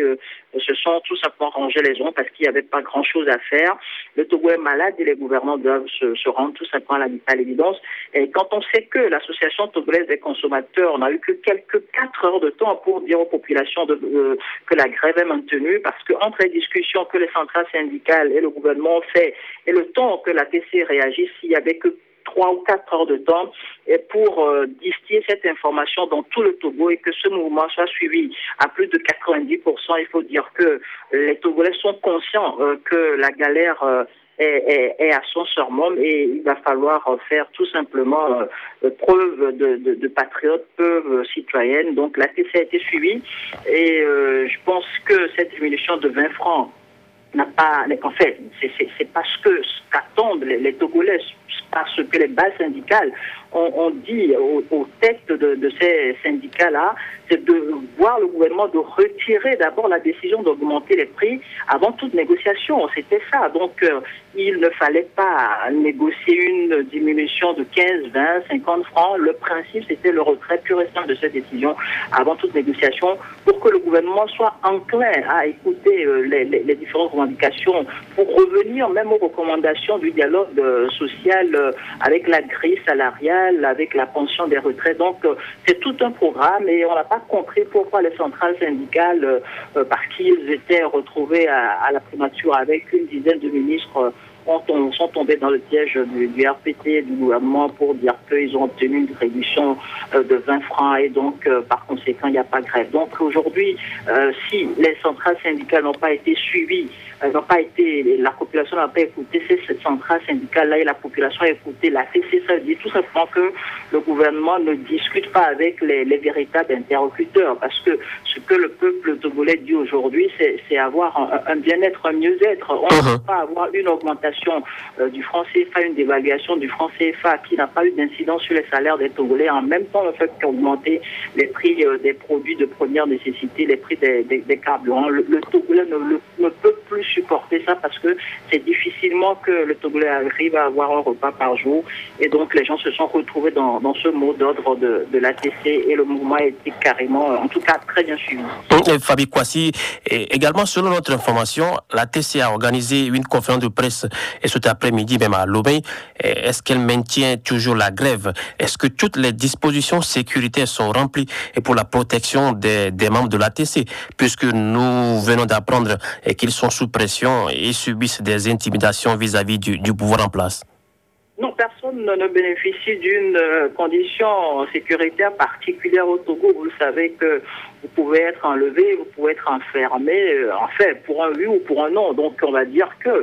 se sont tout simplement rangés les ongles parce qu'il n'y avait pas grand-chose à faire. Le Togo est malade et les gouvernants doivent se, se rendre tout simplement à l'évidence. Et quand on sait que l'association togolaise des consommateurs n'a eu que quelques quatre heures de temps pour dire aux populations de, de, que la grève est maintenue, parce que entre les discussions que les centrales syndicales et le gouvernement ont fait et le temps que la T C réagisse, il n'y avait que trois ou quatre heures de temps et pour euh, distiller cette information dans tout le Togo et que ce mouvement soit suivi à plus de quatre-vingt-dix pour cent. Il faut dire que les Togolais sont conscients euh, que la galère euh, est, est, est à son summum et il va falloir faire tout simplement euh, preuve de, de, de patriote, preuve citoyenne. Donc la T C a été suivie et euh, je pense que cette diminution de vingt francs n'a pas, en fait, c'est, c'est, c'est parce que ce qu'attendent les, les Togolais, parce que les bases syndicales ont, ont dit aux, aux têtes de, de ces syndicats-là, c'est de voir le gouvernement de retirer d'abord la décision d'augmenter les prix avant toute négociation. C'était ça. Donc, euh, il ne fallait pas négocier une diminution de quinze, vingt, cinquante francs. Le principe, c'était le retrait pur et simple de cette décision avant toute négociation pour que le gouvernement soit enclin à écouter euh, les, les, les différentes revendications pour revenir même aux recommandations du dialogue euh, social euh, avec la grille salariale, avec la pension des retraites. Donc, euh, c'est tout un programme et on n'a pas compris pourquoi les centrales syndicales, euh, parce qu'ils étaient retrouvés à, à la primature avec une dizaine de ministres, euh, ont, sont tombés dans le piège du, du R P T, du gouvernement, pour dire qu'ils ont obtenu une réduction euh, de vingt francs et donc, euh, par conséquent, il n'y a pas de grève. Donc, aujourd'hui, euh, si les centrales syndicales n'ont pas été suivies, euh, n'ont pas été, la population n'a pas écouté cette centrale syndicale-là et la population a écouté la T C, ça veut dire tout simplement que le gouvernement ne discute pas avec les, les véritables interlocuteurs, parce que ce que le peuple togolais dit aujourd'hui, c'est, c'est avoir un, un bien-être, un mieux-être. On ne peut pas avoir une augmentation euh, du franc C F A, une dévaluation du franc C F A qui n'a pas eu d'incidence sur les salaires des Togolais, en même temps le fait qu'augmenter les prix euh, des produits de première nécessité, les prix des, des, des carburants. Le, le Togolais ne, le, ne peut plus supporter ça parce que c'est difficilement que le Togolais arrive à avoir un repas par jour et donc les gens se sont retrouvés dans, dans ce mot d'ordre de, de la T C et le mouvement a été carrément, en tout cas très bien suivi. Et Fabi Kwasi, et également selon notre information, la T C a organisé une conférence de presse et cet après-midi même à Lomé. Est-ce qu'elle maintient toujours la grève? Est-ce que toutes les dispositions sécuritaires sont remplies et pour la protection des, des membres de la T C, puisque nous venons d'apprendre qu'ils sont sous pression et subissent des intimidations vis-à-vis du, du pouvoir en place? Non, personne ne bénéficie d'une condition sécuritaire particulière au Togo. Vous le savez que vous pouvez être enlevé, vous pouvez être enfermé, en fait, pour un oui ou pour un non. Donc, on va dire que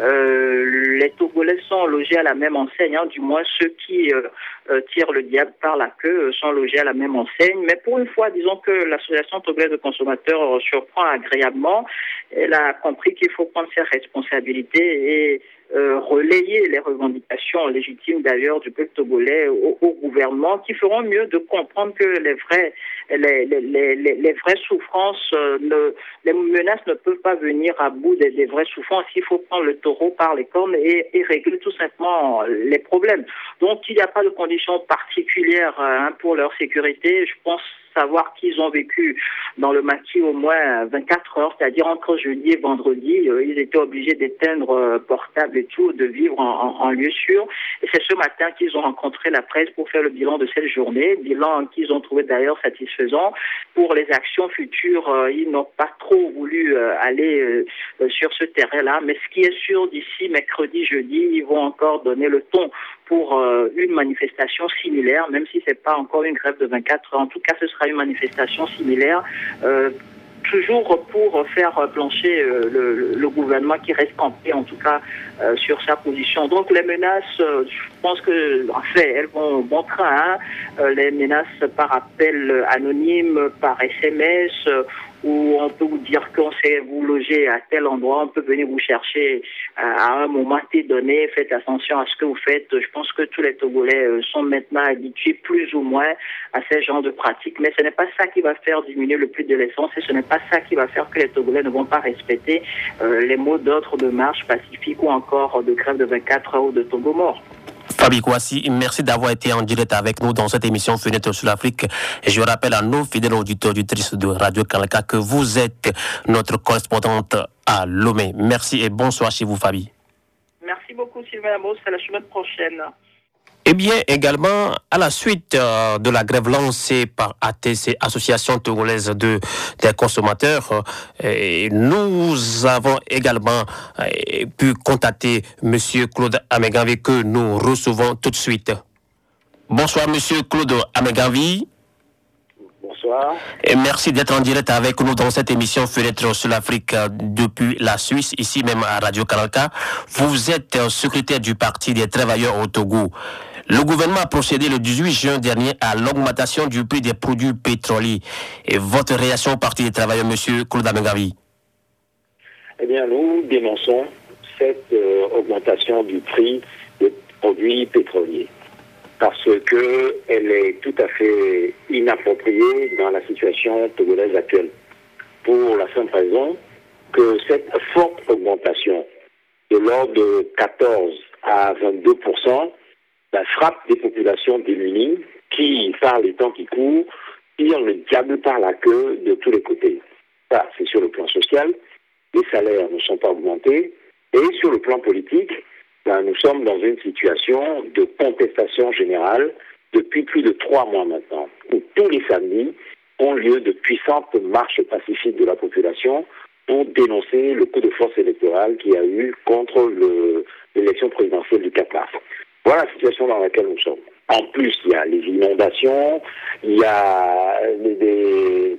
euh, les Togolais sont logés à la même enseigne, hein, du moins ceux qui euh, euh, tirent le diable par la queue sont logés à la même enseigne. Mais pour une fois, disons que l'association togolaise de consommateurs surprend agréablement. Elle a compris qu'il faut prendre ses responsabilités et Euh, relayer les revendications légitimes d'ailleurs du peuple togolais au, au gouvernement, qui feront mieux de comprendre que les vrais, les, les, les, les vraies souffrances, euh, ne, les menaces ne peuvent pas venir à bout des, des vraies souffrances. Il faut prendre le taureau par les cornes et, et régler tout simplement les problèmes. Donc il n'y a pas de conditions particulières hein, pour leur sécurité. Je pense savoir qu'ils ont vécu dans le maquis au moins vingt-quatre heures, c'est-à-dire entre jeudi et vendredi. Euh, ils étaient obligés d'éteindre euh, portable et tout, de vivre en, en, en lieu sûr. Et c'est ce matin qu'ils ont rencontré la presse pour faire le bilan de cette journée, bilan qu'ils ont trouvé d'ailleurs satisfaisant. Pour les actions futures, euh, ils n'ont pas trop voulu euh, aller euh, sur ce terrain-là. Mais ce qui est sûr, d'ici mercredi, jeudi, ils vont encore donner le ton pour euh, une manifestation similaire, même si c'est pas encore une grève de vingt-quatre heures. En tout cas, ce sera une manifestation similaire, euh, toujours pour faire plancher euh, le, le gouvernement qui reste campé, en tout cas, euh, sur sa position. Donc les menaces, euh, je pense que, en fait, elles vont bon train. Hein. Euh, les menaces par appel anonyme, par S M S, euh, où on peut vous dire qu'on sait vous loger à tel endroit, on peut venir vous chercher à un moment T donné, faites attention à ce que vous faites. Je pense que tous les Togolais sont maintenant habitués plus ou moins à ce genre de pratiques, mais ce n'est pas ça qui va faire diminuer le prix de l'essence et ce n'est pas ça qui va faire que les Togolais ne vont pas respecter euh, les mots d'ordre de marche pacifique ou encore de grève de vingt-quatre heures ou de Togo mort. Fabi Kouassi, merci d'avoir été en direct avec nous dans cette émission Fenêtre sur l'Afrique. Et je rappelle à nos fidèles auditeurs auditrices de Radio Canal K que vous êtes notre correspondante à Lomé. Merci et bonsoir chez vous, Fabi. Merci beaucoup, Sylvain Amos. À la semaine prochaine. Eh bien, également, à la suite euh, de la grève lancée par A T C, Association Togolaise de, des consommateurs, euh, nous avons également euh, pu contacter M. Claude Ameganvi que nous recevons tout de suite. Bonsoir, M. Claude Ameganvi. Bonsoir. Et merci d'être en direct avec nous dans cette émission Fenêtre sur l'Afrique euh, depuis la Suisse, ici même à Radio Canal K. Vous êtes euh, secrétaire du Parti des travailleurs au Togo. Le gouvernement a procédé le dix-huit juin dernier à l'augmentation du prix des produits pétroliers. Et votre réaction au Parti des travailleurs, M. Claude Ameganvi? Eh bien, nous dénonçons cette euh, augmentation du prix des produits pétroliers parce qu'elle est tout à fait inappropriée dans la situation togolaise actuelle. Pour la simple raison que cette forte augmentation de l'ordre de quatorze à vingt-deux pour cent la frappe des populations démunies qui, par les temps qui courent, tirent le diable par la queue de tous les côtés. Ça, c'est sur le plan social. Les salaires ne sont pas augmentés. Et sur le plan politique, ben, nous sommes dans une situation de contestation générale depuis plus de trois mois maintenant, où tous les samedis ont lieu de puissantes marches pacifiques de la population pour dénoncer le coup de force électoral qu'il y a eu contre le, l'élection présidentielle du quatre mars. Voilà la situation dans laquelle nous sommes. En plus, il y a les inondations, il y a les, les,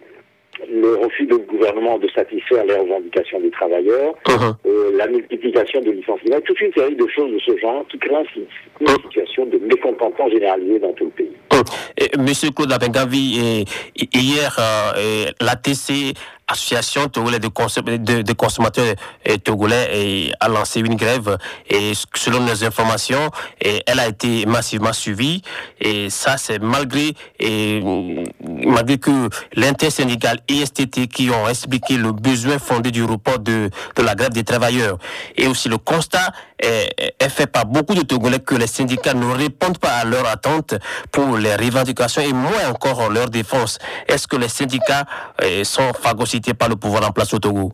le refus du gouvernement de satisfaire les revendications des travailleurs, uh-huh. euh, la multiplication de licenciements, toute une série de choses de ce genre qui créent une uh-huh. situation de mécontentement généralisé dans tout le pays. Uh-huh. Monsieur Claude Ameganvi, hier, euh, l'A T C, Association togolaise de, consom- de, de consommateurs euh, togolais, et a lancé une grève et selon nos informations, et elle a été massivement suivie, et ça c'est malgré et, malgré que l'intersyndical I S T T qui ont expliqué le besoin fondé du report de, de la grève des travailleurs. Et aussi le constat est, est fait par beaucoup de Togolais que les syndicats ne répondent pas à leurs attentes pour les revendications et moins encore leur défense. Est-ce que les syndicats euh, sont phagocytés par le pouvoir en place au Togo?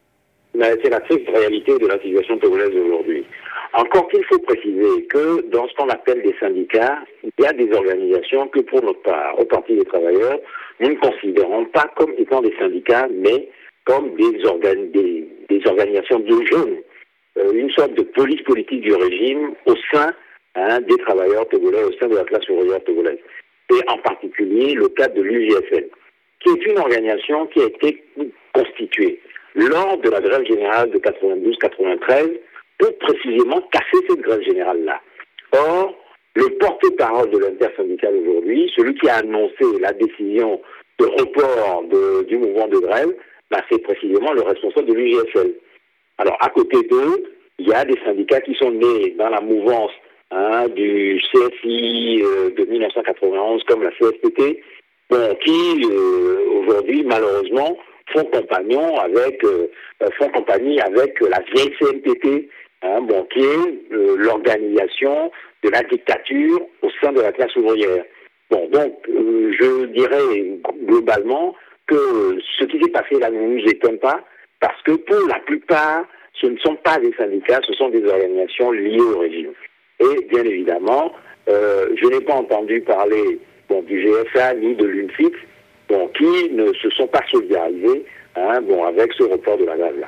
Mais c'est la triste réalité de la situation togolaise aujourd'hui. Encore qu'il faut préciser que dans ce qu'on appelle des syndicats, il y a des organisations que pour notre part, au Parti des travailleurs, nous ne considérons pas comme étant des syndicats, mais comme des, organ- des, des organisations de jeunes, euh, une sorte de police politique du régime au sein hein, des travailleurs togolais, au sein de la classe ouvrière togolaise. Et en particulier le cas de l'U G F L, qui est une organisation qui a été constituée lors de la grève générale de quatre-vingt-douze quatre-vingt-treize pour précisément casser cette grève générale-là. Or, le porte-parole de l'intersyndicale aujourd'hui, celui qui a annoncé la décision de report de, du mouvement de grève, bah, c'est précisément le responsable de l'U G F L. Alors, à côté d'eux, il y a des syndicats qui sont nés dans la mouvance hein, du C F I euh, de mille neuf cent quatre-vingt-onze, comme la C S P T, bon, qui, euh, aujourd'hui, malheureusement, font compagnon avec, euh, font compagnie avec la vieille C N T T, hein, bon, qui est euh, l'organisation de la dictature au sein de la classe ouvrière. Bon, donc, euh, je dirais globalement que ce qui s'est passé là ne nous étonne pas, parce que pour la plupart, ce ne sont pas des syndicats, ce sont des organisations liées au régime. Et bien évidemment, euh, je n'ai pas entendu parler bon, du G F A ni de l'U N F I C, bon, qui ne se sont pas solidarisés hein, bon, avec ce report de la grève-là.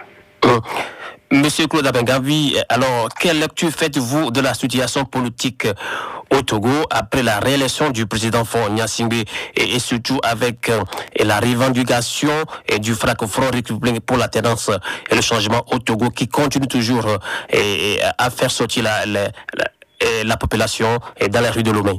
Monsieur Claude Ameganvi, alors, quelle lecture faites-vous de la situation politique au Togo après la réélection du président Faure Gnassingbé et, et surtout avec euh, et la revendication et du Front républicain pour la tendance et le changement au Togo qui continue toujours euh, et, et à faire sortir la, la, la, la population et dans les rues de Lomé?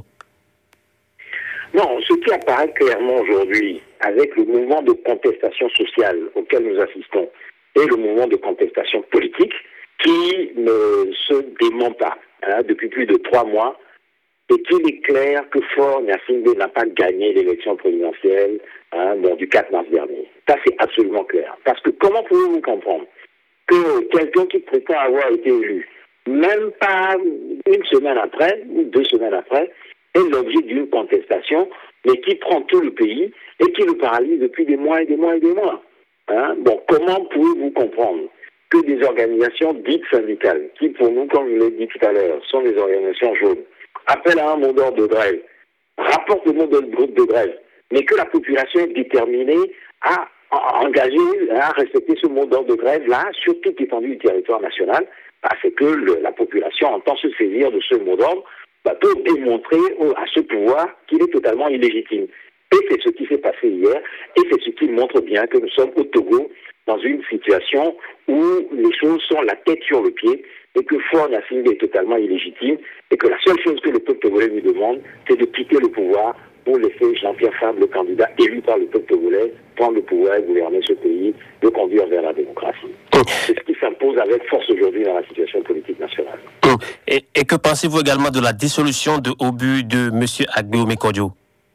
Non, ce qui apparaît clairement aujourd'hui avec le mouvement de contestation sociale auquel nous assistons et le mouvement de contestation politique qui ne se dément pas hein, depuis plus de trois mois et qu'il est clair que Faure Gnassingbé n'a pas gagné l'élection présidentielle hein, bon, du quatre mars dernier. Ça, c'est absolument clair. Parce que comment pouvez-vous comprendre que quelqu'un qui prétend avoir été élu même pas une semaine après, ou deux semaines après, est l'objet d'une contestation, mais qui prend tout le pays et qui le paralyse depuis des mois et des mois et des mois. Hein? Bon, comment pouvez-vous comprendre que des organisations dites syndicales, qui pour nous, comme je l'ai dit tout à l'heure, sont des organisations jaunes, appellent à un mot d'ordre de grève, rapportent le mot d'ordre de grève, mais que la population est déterminée à engager, à respecter ce mot d'ordre de grève-là sur toute l'étendue du territoire national, parce que le, la population entend se saisir de ce mot d'ordre bah, pour démontrer au, à ce pouvoir qu'il est totalement illégitime. Et c'est ce qui s'est passé hier, et c'est ce qui montre bien que nous sommes au Togo dans une situation où les choses sont la tête sur le pied, et que Faure Gnassingbé est totalement illégitime, et que la seule chose que le peuple togolais lui demande, c'est de quitter le pouvoir pour laisser Jean-Pierre Fabre, le candidat élu par le peuple togolais, prendre le pouvoir et gouverner ce pays, le conduire vers la démocratie. C'est ce qui s'impose avec force aujourd'hui dans la situation politique nationale. Et, et que pensez-vous également de la dissolution de au but de M. Agbe Mekodjo?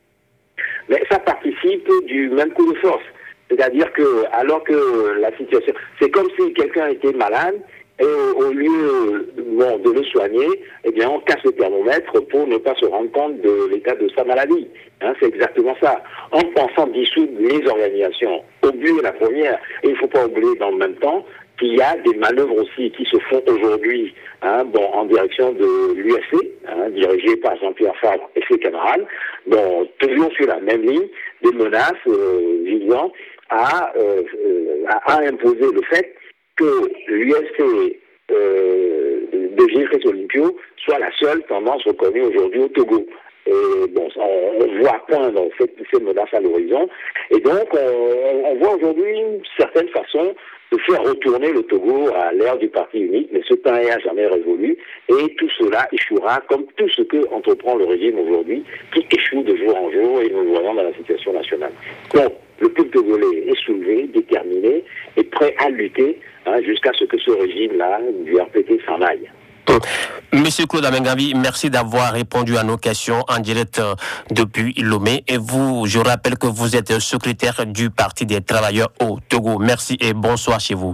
Mais ça participe du même coup de force. C'est-à-dire que, alors que la situation... C'est comme si quelqu'un était malade, et au, au lieu bon, de le soigner, eh bien, on casse le thermomètre pour ne pas se rendre compte de l'état de sa maladie. Hein, c'est exactement ça. En pensant dissoudre les organisations, au but de la première, et il ne faut pas oublier dans le même temps qu'il y a des manœuvres aussi qui se font aujourd'hui hein, bon, en direction de l'U F C, hein, dirigée par Jean-Pierre Fabre et ses camarades, bon, toujours sur la même ligne, des menaces euh, visant à, euh, à, à imposer le fait que l'U F C euh, de Gilles Olympio soit la seule tendance reconnue aujourd'hui au Togo. Et bon, on, on voit poindre cette, ces menaces à l'horizon. Et donc, on, on voit aujourd'hui une certaine façon de faire retourner le Togo à l'ère du parti unique, mais ce temps n'a jamais révolu. Et tout cela échouera comme tout ce que entreprend le régime aujourd'hui, qui échoue de jour en jour, et nous le voyons dans la situation nationale. Donc, le peuple togolais est soulevé, déterminé, et prêt à lutter hein, jusqu'à ce que ce régime-là, du R P T, s'en aille. Monsieur Claude Amengavi, merci d'avoir répondu à nos questions en direct depuis Lomé. Et vous, je rappelle que vous êtes secrétaire du Parti des travailleurs au Togo. Merci et bonsoir chez vous.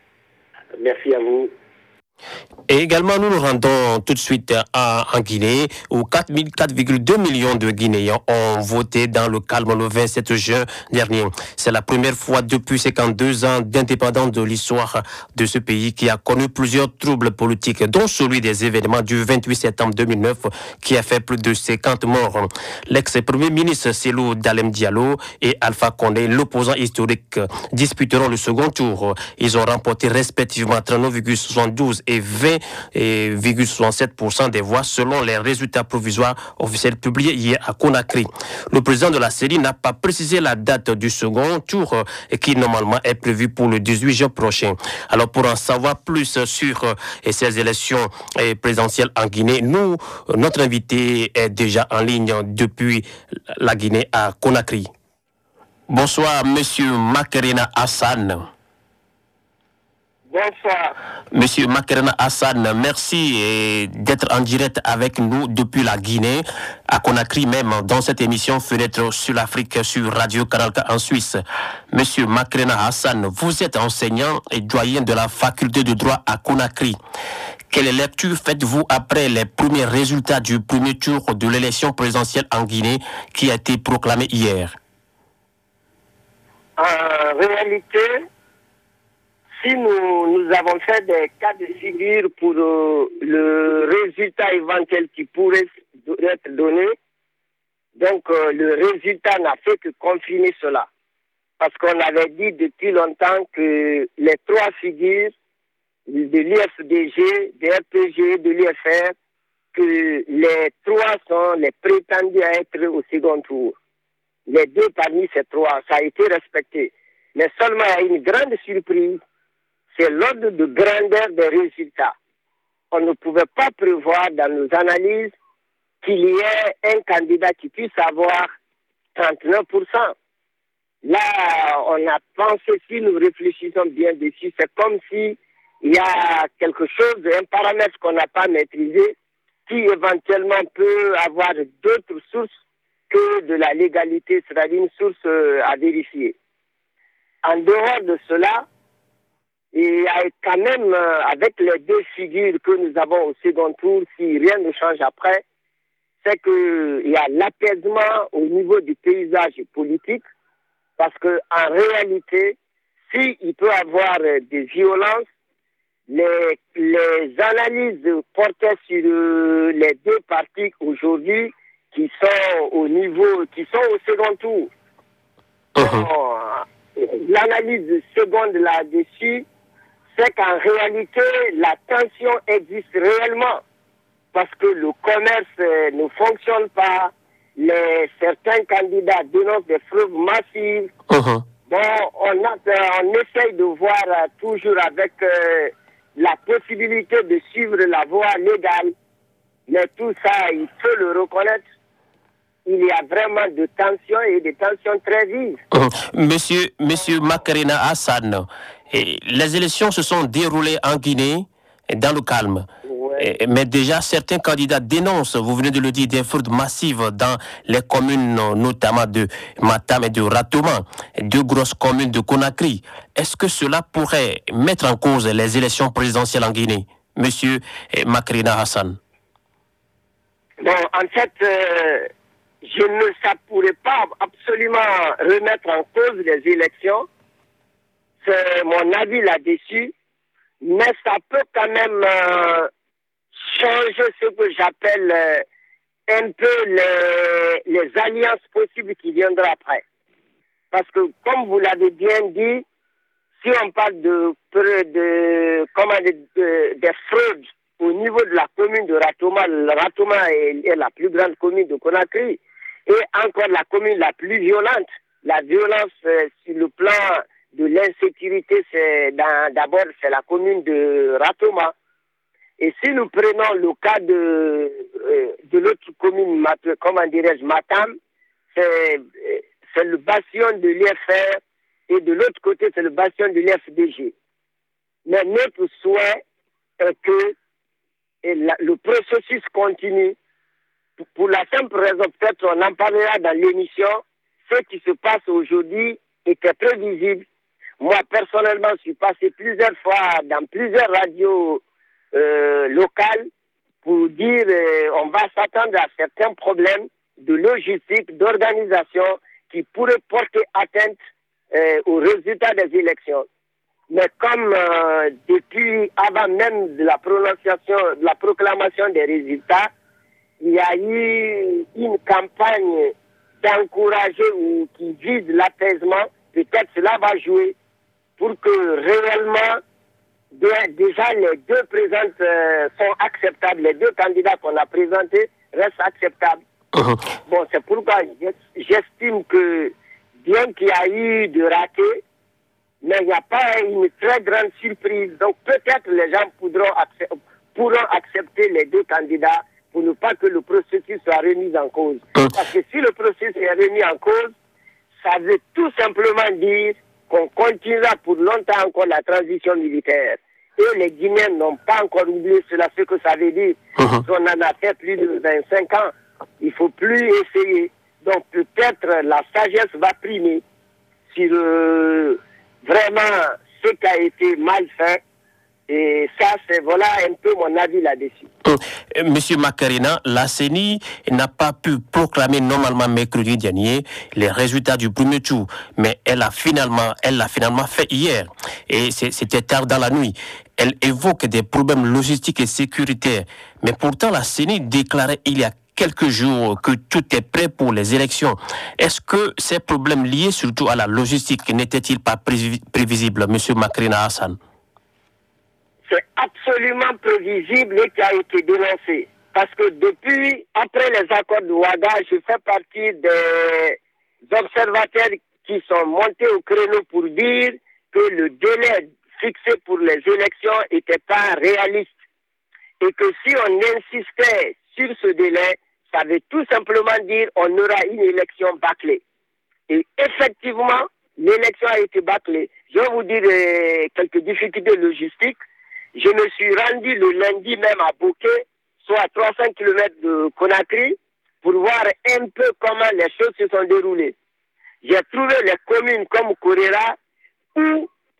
Merci à vous. Et également, nous nous rendons tout de suite à, en Guinée, où quatre virgule deux millions de Guinéens ont voté dans le calme le vingt-sept juin dernier. C'est la première fois depuis cinquante-deux ans d'indépendance de l'histoire de ce pays qui a connu plusieurs troubles politiques, dont celui des événements du vingt-huit septembre deux mille neuf qui a fait plus de cinquante morts. L'ex-premier ministre Cellou Dalein Diallo et Alpha Condé, l'opposant historique, disputeront le second tour. Ils ont remporté respectivement trente-neuf virgule soixante-douze et vingt virgule soixante-sept pour cent des voix selon les résultats provisoires officiels publiés hier à Conakry. Le président de la C E N I n'a pas précisé la date du second tour qui normalement est prévu pour le dix-huit juin prochain. Alors pour en savoir plus sur ces élections présidentielles en Guinée, nous, notre invité est déjà en ligne depuis la Guinée à Conakry. Bonsoir, Monsieur Makerena Hassan. Bonsoir. Monsieur Makerena Hassan, merci d'être en direct avec nous depuis la Guinée, à Conakry même, dans cette émission Fenêtre sur l'Afrique sur Radio Canal K en Suisse. Monsieur Makerena Hassan, vous êtes enseignant et doyen de la faculté de droit à Conakry. Quelle lecture faites-vous après les premiers résultats du premier tour de l'élection présidentielle en Guinée qui a été proclamée hier? En réalité, si nous, nous avons fait des cas de figure pour euh, le résultat éventuel qui pourrait être donné, donc euh, le résultat n'a fait que confirmer cela. Parce qu'on avait dit depuis longtemps que les trois figures de l'U F D G, de R P G, de l'U F R, que les trois sont les prétendus à être au second tour. Les deux parmi ces trois, ça a été respecté. Mais seulement il y a une grande surprise, c'est l'ordre de grandeur des résultats. On ne pouvait pas prévoir dans nos analyses qu'il y ait un candidat qui puisse avoir trente-neuf pour cent. Là, on a pensé, si nous réfléchissons bien dessus, c'est comme si il y a quelque chose, un paramètre qu'on n'a pas maîtrisé, qui éventuellement peut avoir d'autres sources que de la légalité, c'est-à-dire une source à vérifier. En dehors de cela, Et quand même, avec les deux figures que nous avons au second tour, si rien ne change après, c'est qu'il y a l'apaisement au niveau du paysage politique, parce qu'en réalité, s'il peut y avoir des violences, les, les analyses portées sur les deux partis aujourd'hui qui sont au niveau, qui sont au second tour. Uh-huh. Bon, l'analyse seconde là-dessus, c'est qu'en réalité, la tension existe réellement parce que le commerce ne fonctionne pas, les, certains candidats dénoncent des fraudes massives. Uh-huh. Bon, on, a, on essaye de voir toujours avec euh, la possibilité de suivre la voie légale, mais tout ça, il faut le reconnaître. Il y a vraiment de tensions et des tensions très vives. Monsieur, Monsieur Macarena Hassan, les élections se sont déroulées en Guinée dans le calme. Ouais. Mais déjà, certains candidats dénoncent, vous venez de le dire, des fraudes massives dans les communes, notamment de Matam et de Ratoma, deux grosses communes de Conakry. Est-ce que cela pourrait mettre en cause les élections présidentielles en Guinée, Monsieur Macarena Hassan? Bon, en fait... Euh... Je ne ça pourrait pas absolument remettre en cause les élections. C'est mon avis là-dessus. Mais ça peut quand même euh, changer ce que j'appelle euh, un peu les, les alliances possibles qui viendront après. Parce que, comme vous l'avez bien dit, si on parle de, de, comment, de, de, des fraudes au niveau de la commune de Ratoma, Ratoma est, est la plus grande commune de Conakry. Et encore la commune la plus violente. La violence euh, sur le plan de l'insécurité, c'est d'abord c'est la commune de Ratoma. Et si nous prenons le cas de, euh, de l'autre commune, comment dirais-je, Matam, c'est le bastion de l'I F R et de l'autre côté, c'est le bastion de l'I F D G. Mais notre souhait est que et la, le processus continue. Pour la simple raison, peut-être on en parlera dans l'émission, ce qui se passe aujourd'hui était prévisible. Moi, personnellement, je suis passé plusieurs fois dans plusieurs radios euh, locales pour dire euh, on va s'attendre à certains problèmes de logistique, d'organisation qui pourraient porter atteinte euh, aux résultats des élections. Mais comme euh, depuis avant même de la prononciation, de la proclamation des résultats, il y a eu une campagne d'encourager ou qui vise l'apaisement. Peut-être cela va jouer pour que réellement, déjà les deux présentes euh, sont acceptables. Les deux candidats qu'on a présentés restent acceptables. Uh-huh. Bon, c'est pourquoi j'estime que bien qu'il y a eu de ratés, mais il n'y a pas une très grande surprise. Donc peut-être les gens pourront, accep- pourront accepter les deux candidats pour ne pas que le processus soit remis en cause. Parce que si le processus est remis en cause, ça veut tout simplement dire qu'on continuera pour longtemps encore la transition militaire. Et les Guinéens n'ont pas encore oublié cela, ce que ça veut dire. Uh-huh. On en a fait plus de vingt-cinq ans. Il ne faut plus essayer. Donc peut-être la sagesse va primer sur euh, vraiment ce qui a été mal fait. Et ça, c'est voilà un peu mon avis là-dessus. Euh, Monsieur Macarena, la C E N I n'a pas pu proclamer normalement mercredi dernier les résultats du premier tour, mais elle a finalement, elle l'a finalement fait hier. Et c'était tard dans la nuit. Elle évoque des problèmes logistiques et sécuritaires. Mais pourtant, la C E N I déclarait il y a quelques jours que tout est prêt pour les élections. Est-ce que ces problèmes liés surtout à la logistique n'étaient-ils pas prévisibles, Monsieur Macarena Hassan? C'est absolument prévisible et qui a été dénoncé. Parce que depuis, après les accords de Ouaga, je fais partie des observateurs qui sont montés au créneau pour dire que le délai fixé pour les élections n'était pas réaliste. Et que si on insistait sur ce délai, ça veut tout simplement dire qu'on aura une élection bâclée. Et effectivement, l'élection a été bâclée. Je vais vous dire euh, quelques difficultés logistiques. Je me suis rendu le lundi même à Bokeh, soit à trois cents kilomètres de Conakry, pour voir un peu comment les choses se sont déroulées. J'ai trouvé les communes comme Korera où il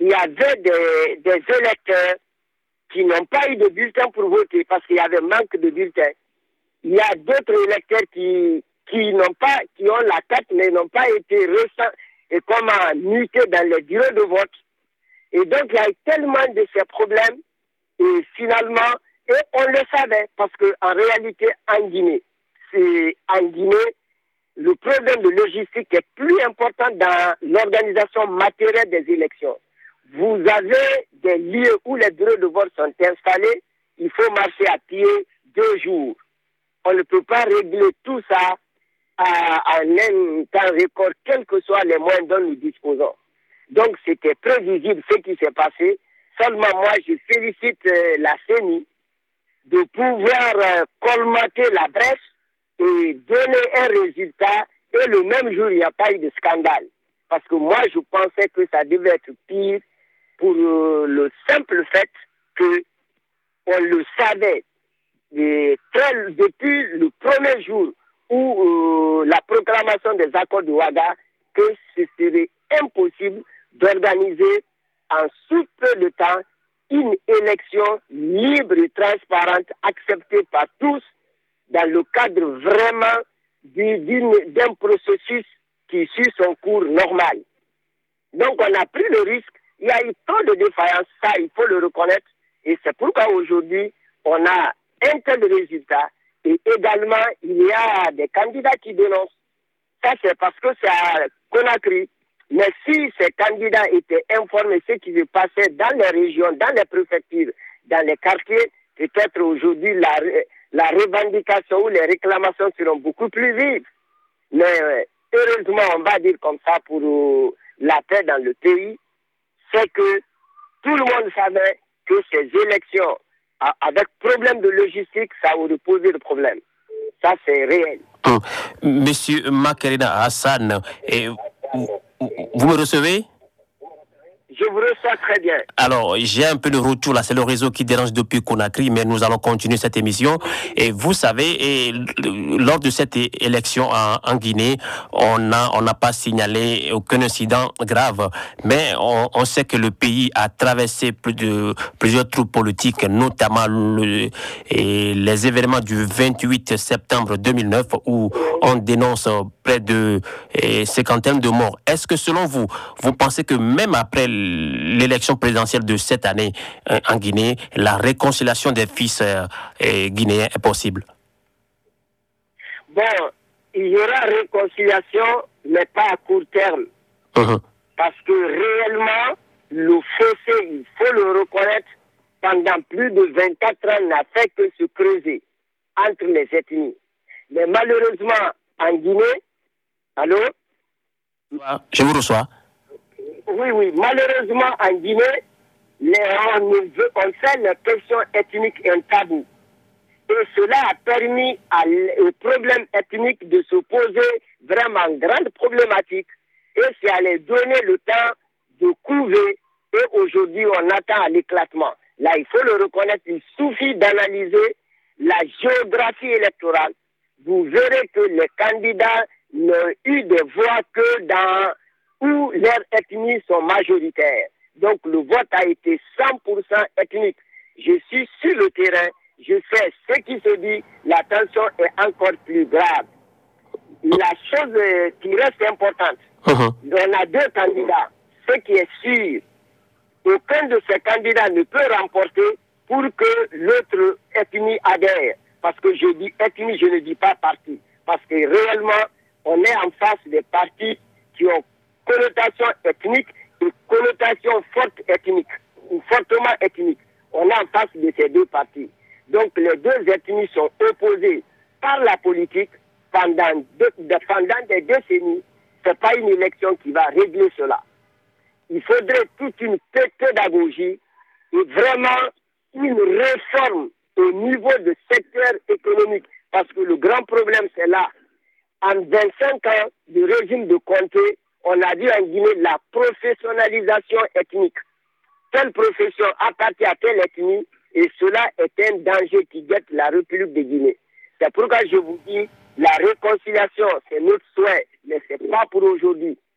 y avait des, des électeurs qui n'ont pas eu de bulletin pour voter parce qu'il y avait manque de bulletins. Il y a d'autres électeurs qui, qui n'ont pas, qui ont la carte, mais n'ont pas été récents et comment mutés dans les bureaux de vote. Et donc, il y a eu tellement de ces problèmes, et finalement, et on le savait, parce qu'en réalité, en Guinée, c'est en Guinée, le problème de logistique est plus important dans l'organisation matérielle des élections. Vous avez des lieux où les bureaux de vote sont installés, il faut marcher à pied deux jours. On ne peut pas régler tout ça à, à un temps record, quels que soient les moyens dont nous disposons. Donc, c'était prévisible ce qui s'est passé. Seulement, moi, je félicite euh, la C E N I de pouvoir euh, colmater la brèche et donner un résultat. Et le même jour, il n'y a pas eu de scandale. Parce que moi, je pensais que ça devait être pire pour euh, le simple fait que on le savait et très, depuis le premier jour où euh, la proclamation des accords de Ouaga, que ce serait impossible d'organiser en sous peu de temps une élection libre et transparente acceptée par tous dans le cadre vraiment d'un processus qui suit son cours normal. Donc on a pris le risque, il y a eu trop de défaillances, ça il faut le reconnaître, et c'est pourquoi aujourd'hui on a un tel résultat, et également il y a des candidats qui dénoncent. Ça c'est parce que c'est à Conakry. Mais si ces candidats étaient informés de ce qui se passait dans les régions, dans les préfectures, dans les quartiers, peut-être aujourd'hui la, la revendication ou les réclamations seront beaucoup plus vives. Mais heureusement, on va dire comme ça pour euh, la paix dans le pays, c'est que tout le monde savait que ces élections, avec problème de logistique, ça aurait posé le problème. Ça, c'est réel. Hum. Monsieur Makarina Hassan, et vous me recevez? Je vous reçois très bien. Alors, j'ai un peu de retour là, c'est le réseau qui dérange depuis Conakry, mais nous allons continuer cette émission. Et vous savez, et, lors de cette élection en, en Guinée, on n'a on n'a pas signalé aucun incident grave, mais on, on sait que le pays a traversé plus de, plusieurs troubles politiques, notamment le, et les événements du vingt-huit septembre deux mille neuf, où on dénonce près de et, cinquantaine de morts. Est-ce que selon vous, vous pensez que même après l'élection présidentielle de cette année euh, en Guinée, la réconciliation des fils euh, guinéens est possible? Bon, il y aura réconciliation, mais pas à court terme. Uh-huh. Parce que réellement, le fossé, il faut le reconnaître, pendant plus de vingt-quatre ans, n'a fait que se creuser entre les ethnies. Mais malheureusement, en Guinée, allô? Je vous reçois. Oui, oui. Malheureusement, en Guinée, les, on, veut, on fait la question ethnique un tabou. Et cela a permis à, au problème ethnique de se poser vraiment grande problématique. Et c'est à les donner le temps de couver. Et aujourd'hui, on attend à l'éclatement. Là, il faut le reconnaître, il suffit d'analyser la géographie électorale. Vous verrez que les candidats n'ont eu des voix que dans où leurs ethnies sont majoritaires. Donc le vote a été cent pour cent ethnique. Je suis sur le terrain, je sais ce qui se dit, la tension est encore plus grave. La chose qui reste importante, uh-huh. on a deux candidats. Ce qui est sûr, aucun de ces candidats ne peut remporter pour que l'autre ethnie adhère. Parce que je dis ethnie, je ne dis pas parti. Parce que réellement, on est en face des partis qui ont connotation ethnique et connotation forte ethnique, ou fortement ethnique. On est en face de ces deux partis. Donc les deux ethnies sont opposées par la politique pendant, deux, pendant des décennies. Ce n'est pas une élection qui va régler cela. Il faudrait toute une pédagogie et vraiment une réforme au niveau du secteur économique. Parce que le grand problème, c'est là. En vingt-cinq ans du régime de Conté, on a vu en Guinée la professionnalisation ethnique. Telle profession appartient à telle ethnie et cela est un danger qui guette la République de Guinée. C'est pourquoi je vous dis, la réconciliation, c'est notre souhait, mais ce n'est pas pour aujourd'hui.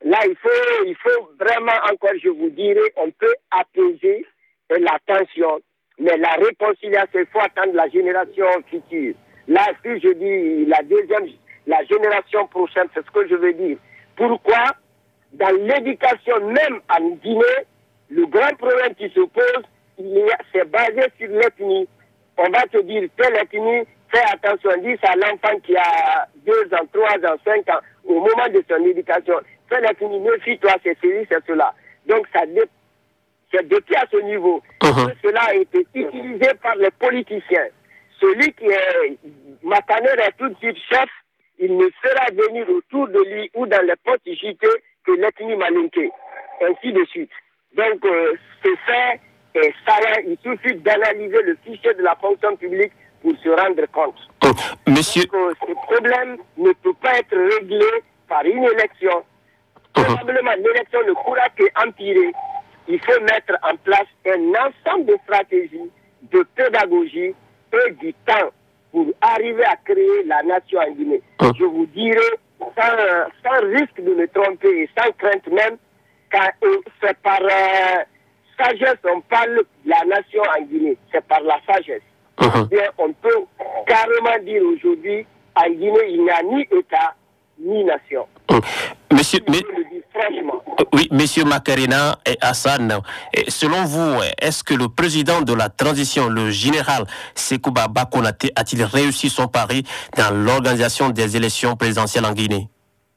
là, il faut, il faut vraiment, encore, je vous dirais, on peut apaiser la tension, mais la réconciliation, il faut attendre la génération future. Là, si je dis la deuxième, la génération prochaine, c'est ce que je veux dire. Pourquoi? Dans l'éducation, même en Guinée, le grand problème qui se pose, c'est basé sur l'ethnie. On va te dire, telle ethnie, fais attention, dis à l'enfant qui a deux ans, trois ans, cinq ans, au moment de son éducation, fais l'ethnie, méfie-toi, c'est ceci, c'est cela. Donc, ça dé... c'est depuis à ce niveau uh-huh. que cela a été utilisé par les politiciens. Celui qui est Makaner est tout de suite chef, il ne fera venir autour de lui ou dans les postes J T que l'ethnie malinké, ainsi de suite. Donc, euh, c'est fait, et ça, il suffit d'analyser le fichier de la fonction publique pour se rendre compte. Oh, monsieur... Donc, euh, ce problème ne peut pas être réglé par une élection. Probablement, uh-huh. l'élection ne pourra qu'empirer. Il faut mettre en place un ensemble de stratégies, de pédagogie et du temps pour arriver à créer la nation en Guinée. Uh-huh. Je vous dirai, sans, sans risque de me tromper et sans crainte même, car c'est par euh, sagesse on parle de la nation en Guinée. C'est par la sagesse. Uh-huh. Bien, on peut carrément dire aujourd'hui, en Guinée, il n'y a ni État, ni nation. Uh-huh. Monsieur, mais, je le dis franchement. Oui, Monsieur Makarina et Hassan, selon vous, est-ce que le président de la transition, le général Sékou Baba Konaté, a-t-il réussi son pari dans l'organisation des élections présidentielles en Guinée?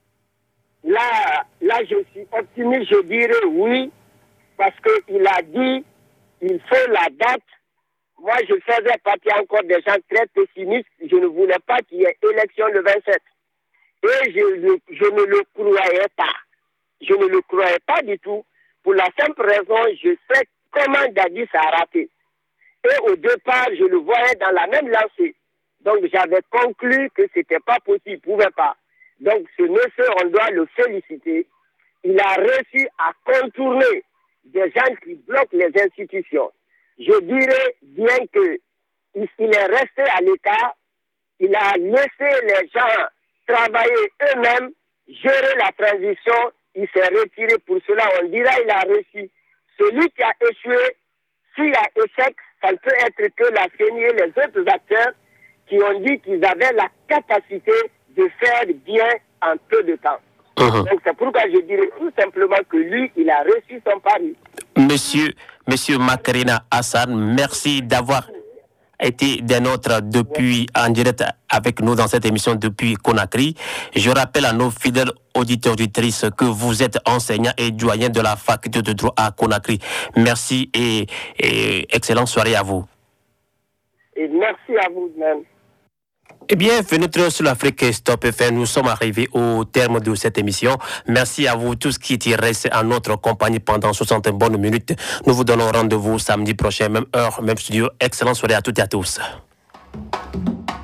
Là, là, je suis optimiste, je dirais oui, parce qu'il a dit il faut la date. Moi, je faisais partie encore des gens très pessimistes. Je ne voulais pas qu'il y ait élection le vingt-sept. Et je, je, je ne le croyais pas. Je ne le croyais pas du tout. Pour la simple raison, je sais comment Dadis a raté. Et au départ, je le voyais dans la même lancée. Donc, j'avais conclu que ce n'était pas possible, il ne pouvait pas. Donc, ce monsieur, on doit le féliciter. Il a réussi à contourner des gens qui bloquent les institutions. Je dirais bien qu'il est resté à l'écart. Il a laissé les gens travailler eux-mêmes, gérer la transition. Il s'est retiré pour cela. On dira qu'il a réussi. Celui qui a échoué, s'il a échec, ça ne peut être que la C E N I et les autres acteurs qui ont dit qu'ils avaient la capacité de faire bien en peu de temps. Uh-huh. Donc c'est pourquoi je dirais tout simplement que lui, il a réussi son pari. Monsieur, Monsieur Makarina Hassan, merci d'avoir été des nôtres depuis en direct avec nous dans cette émission depuis Conakry. Je rappelle à nos fidèles auditeurs auditrices que vous êtes enseignant et doyen de la faculté de droit à Conakry. Merci et, et excellente soirée à vous. Et merci à vous même. Eh bien, fenêtre sur l'Afrique Stop F M, nous sommes arrivés au terme de cette émission. Merci à vous tous qui étiez restés en notre compagnie pendant soixante bonnes minutes. Nous vous donnons rendez-vous samedi prochain, même heure, même studio. Excellente soirée à toutes et à tous.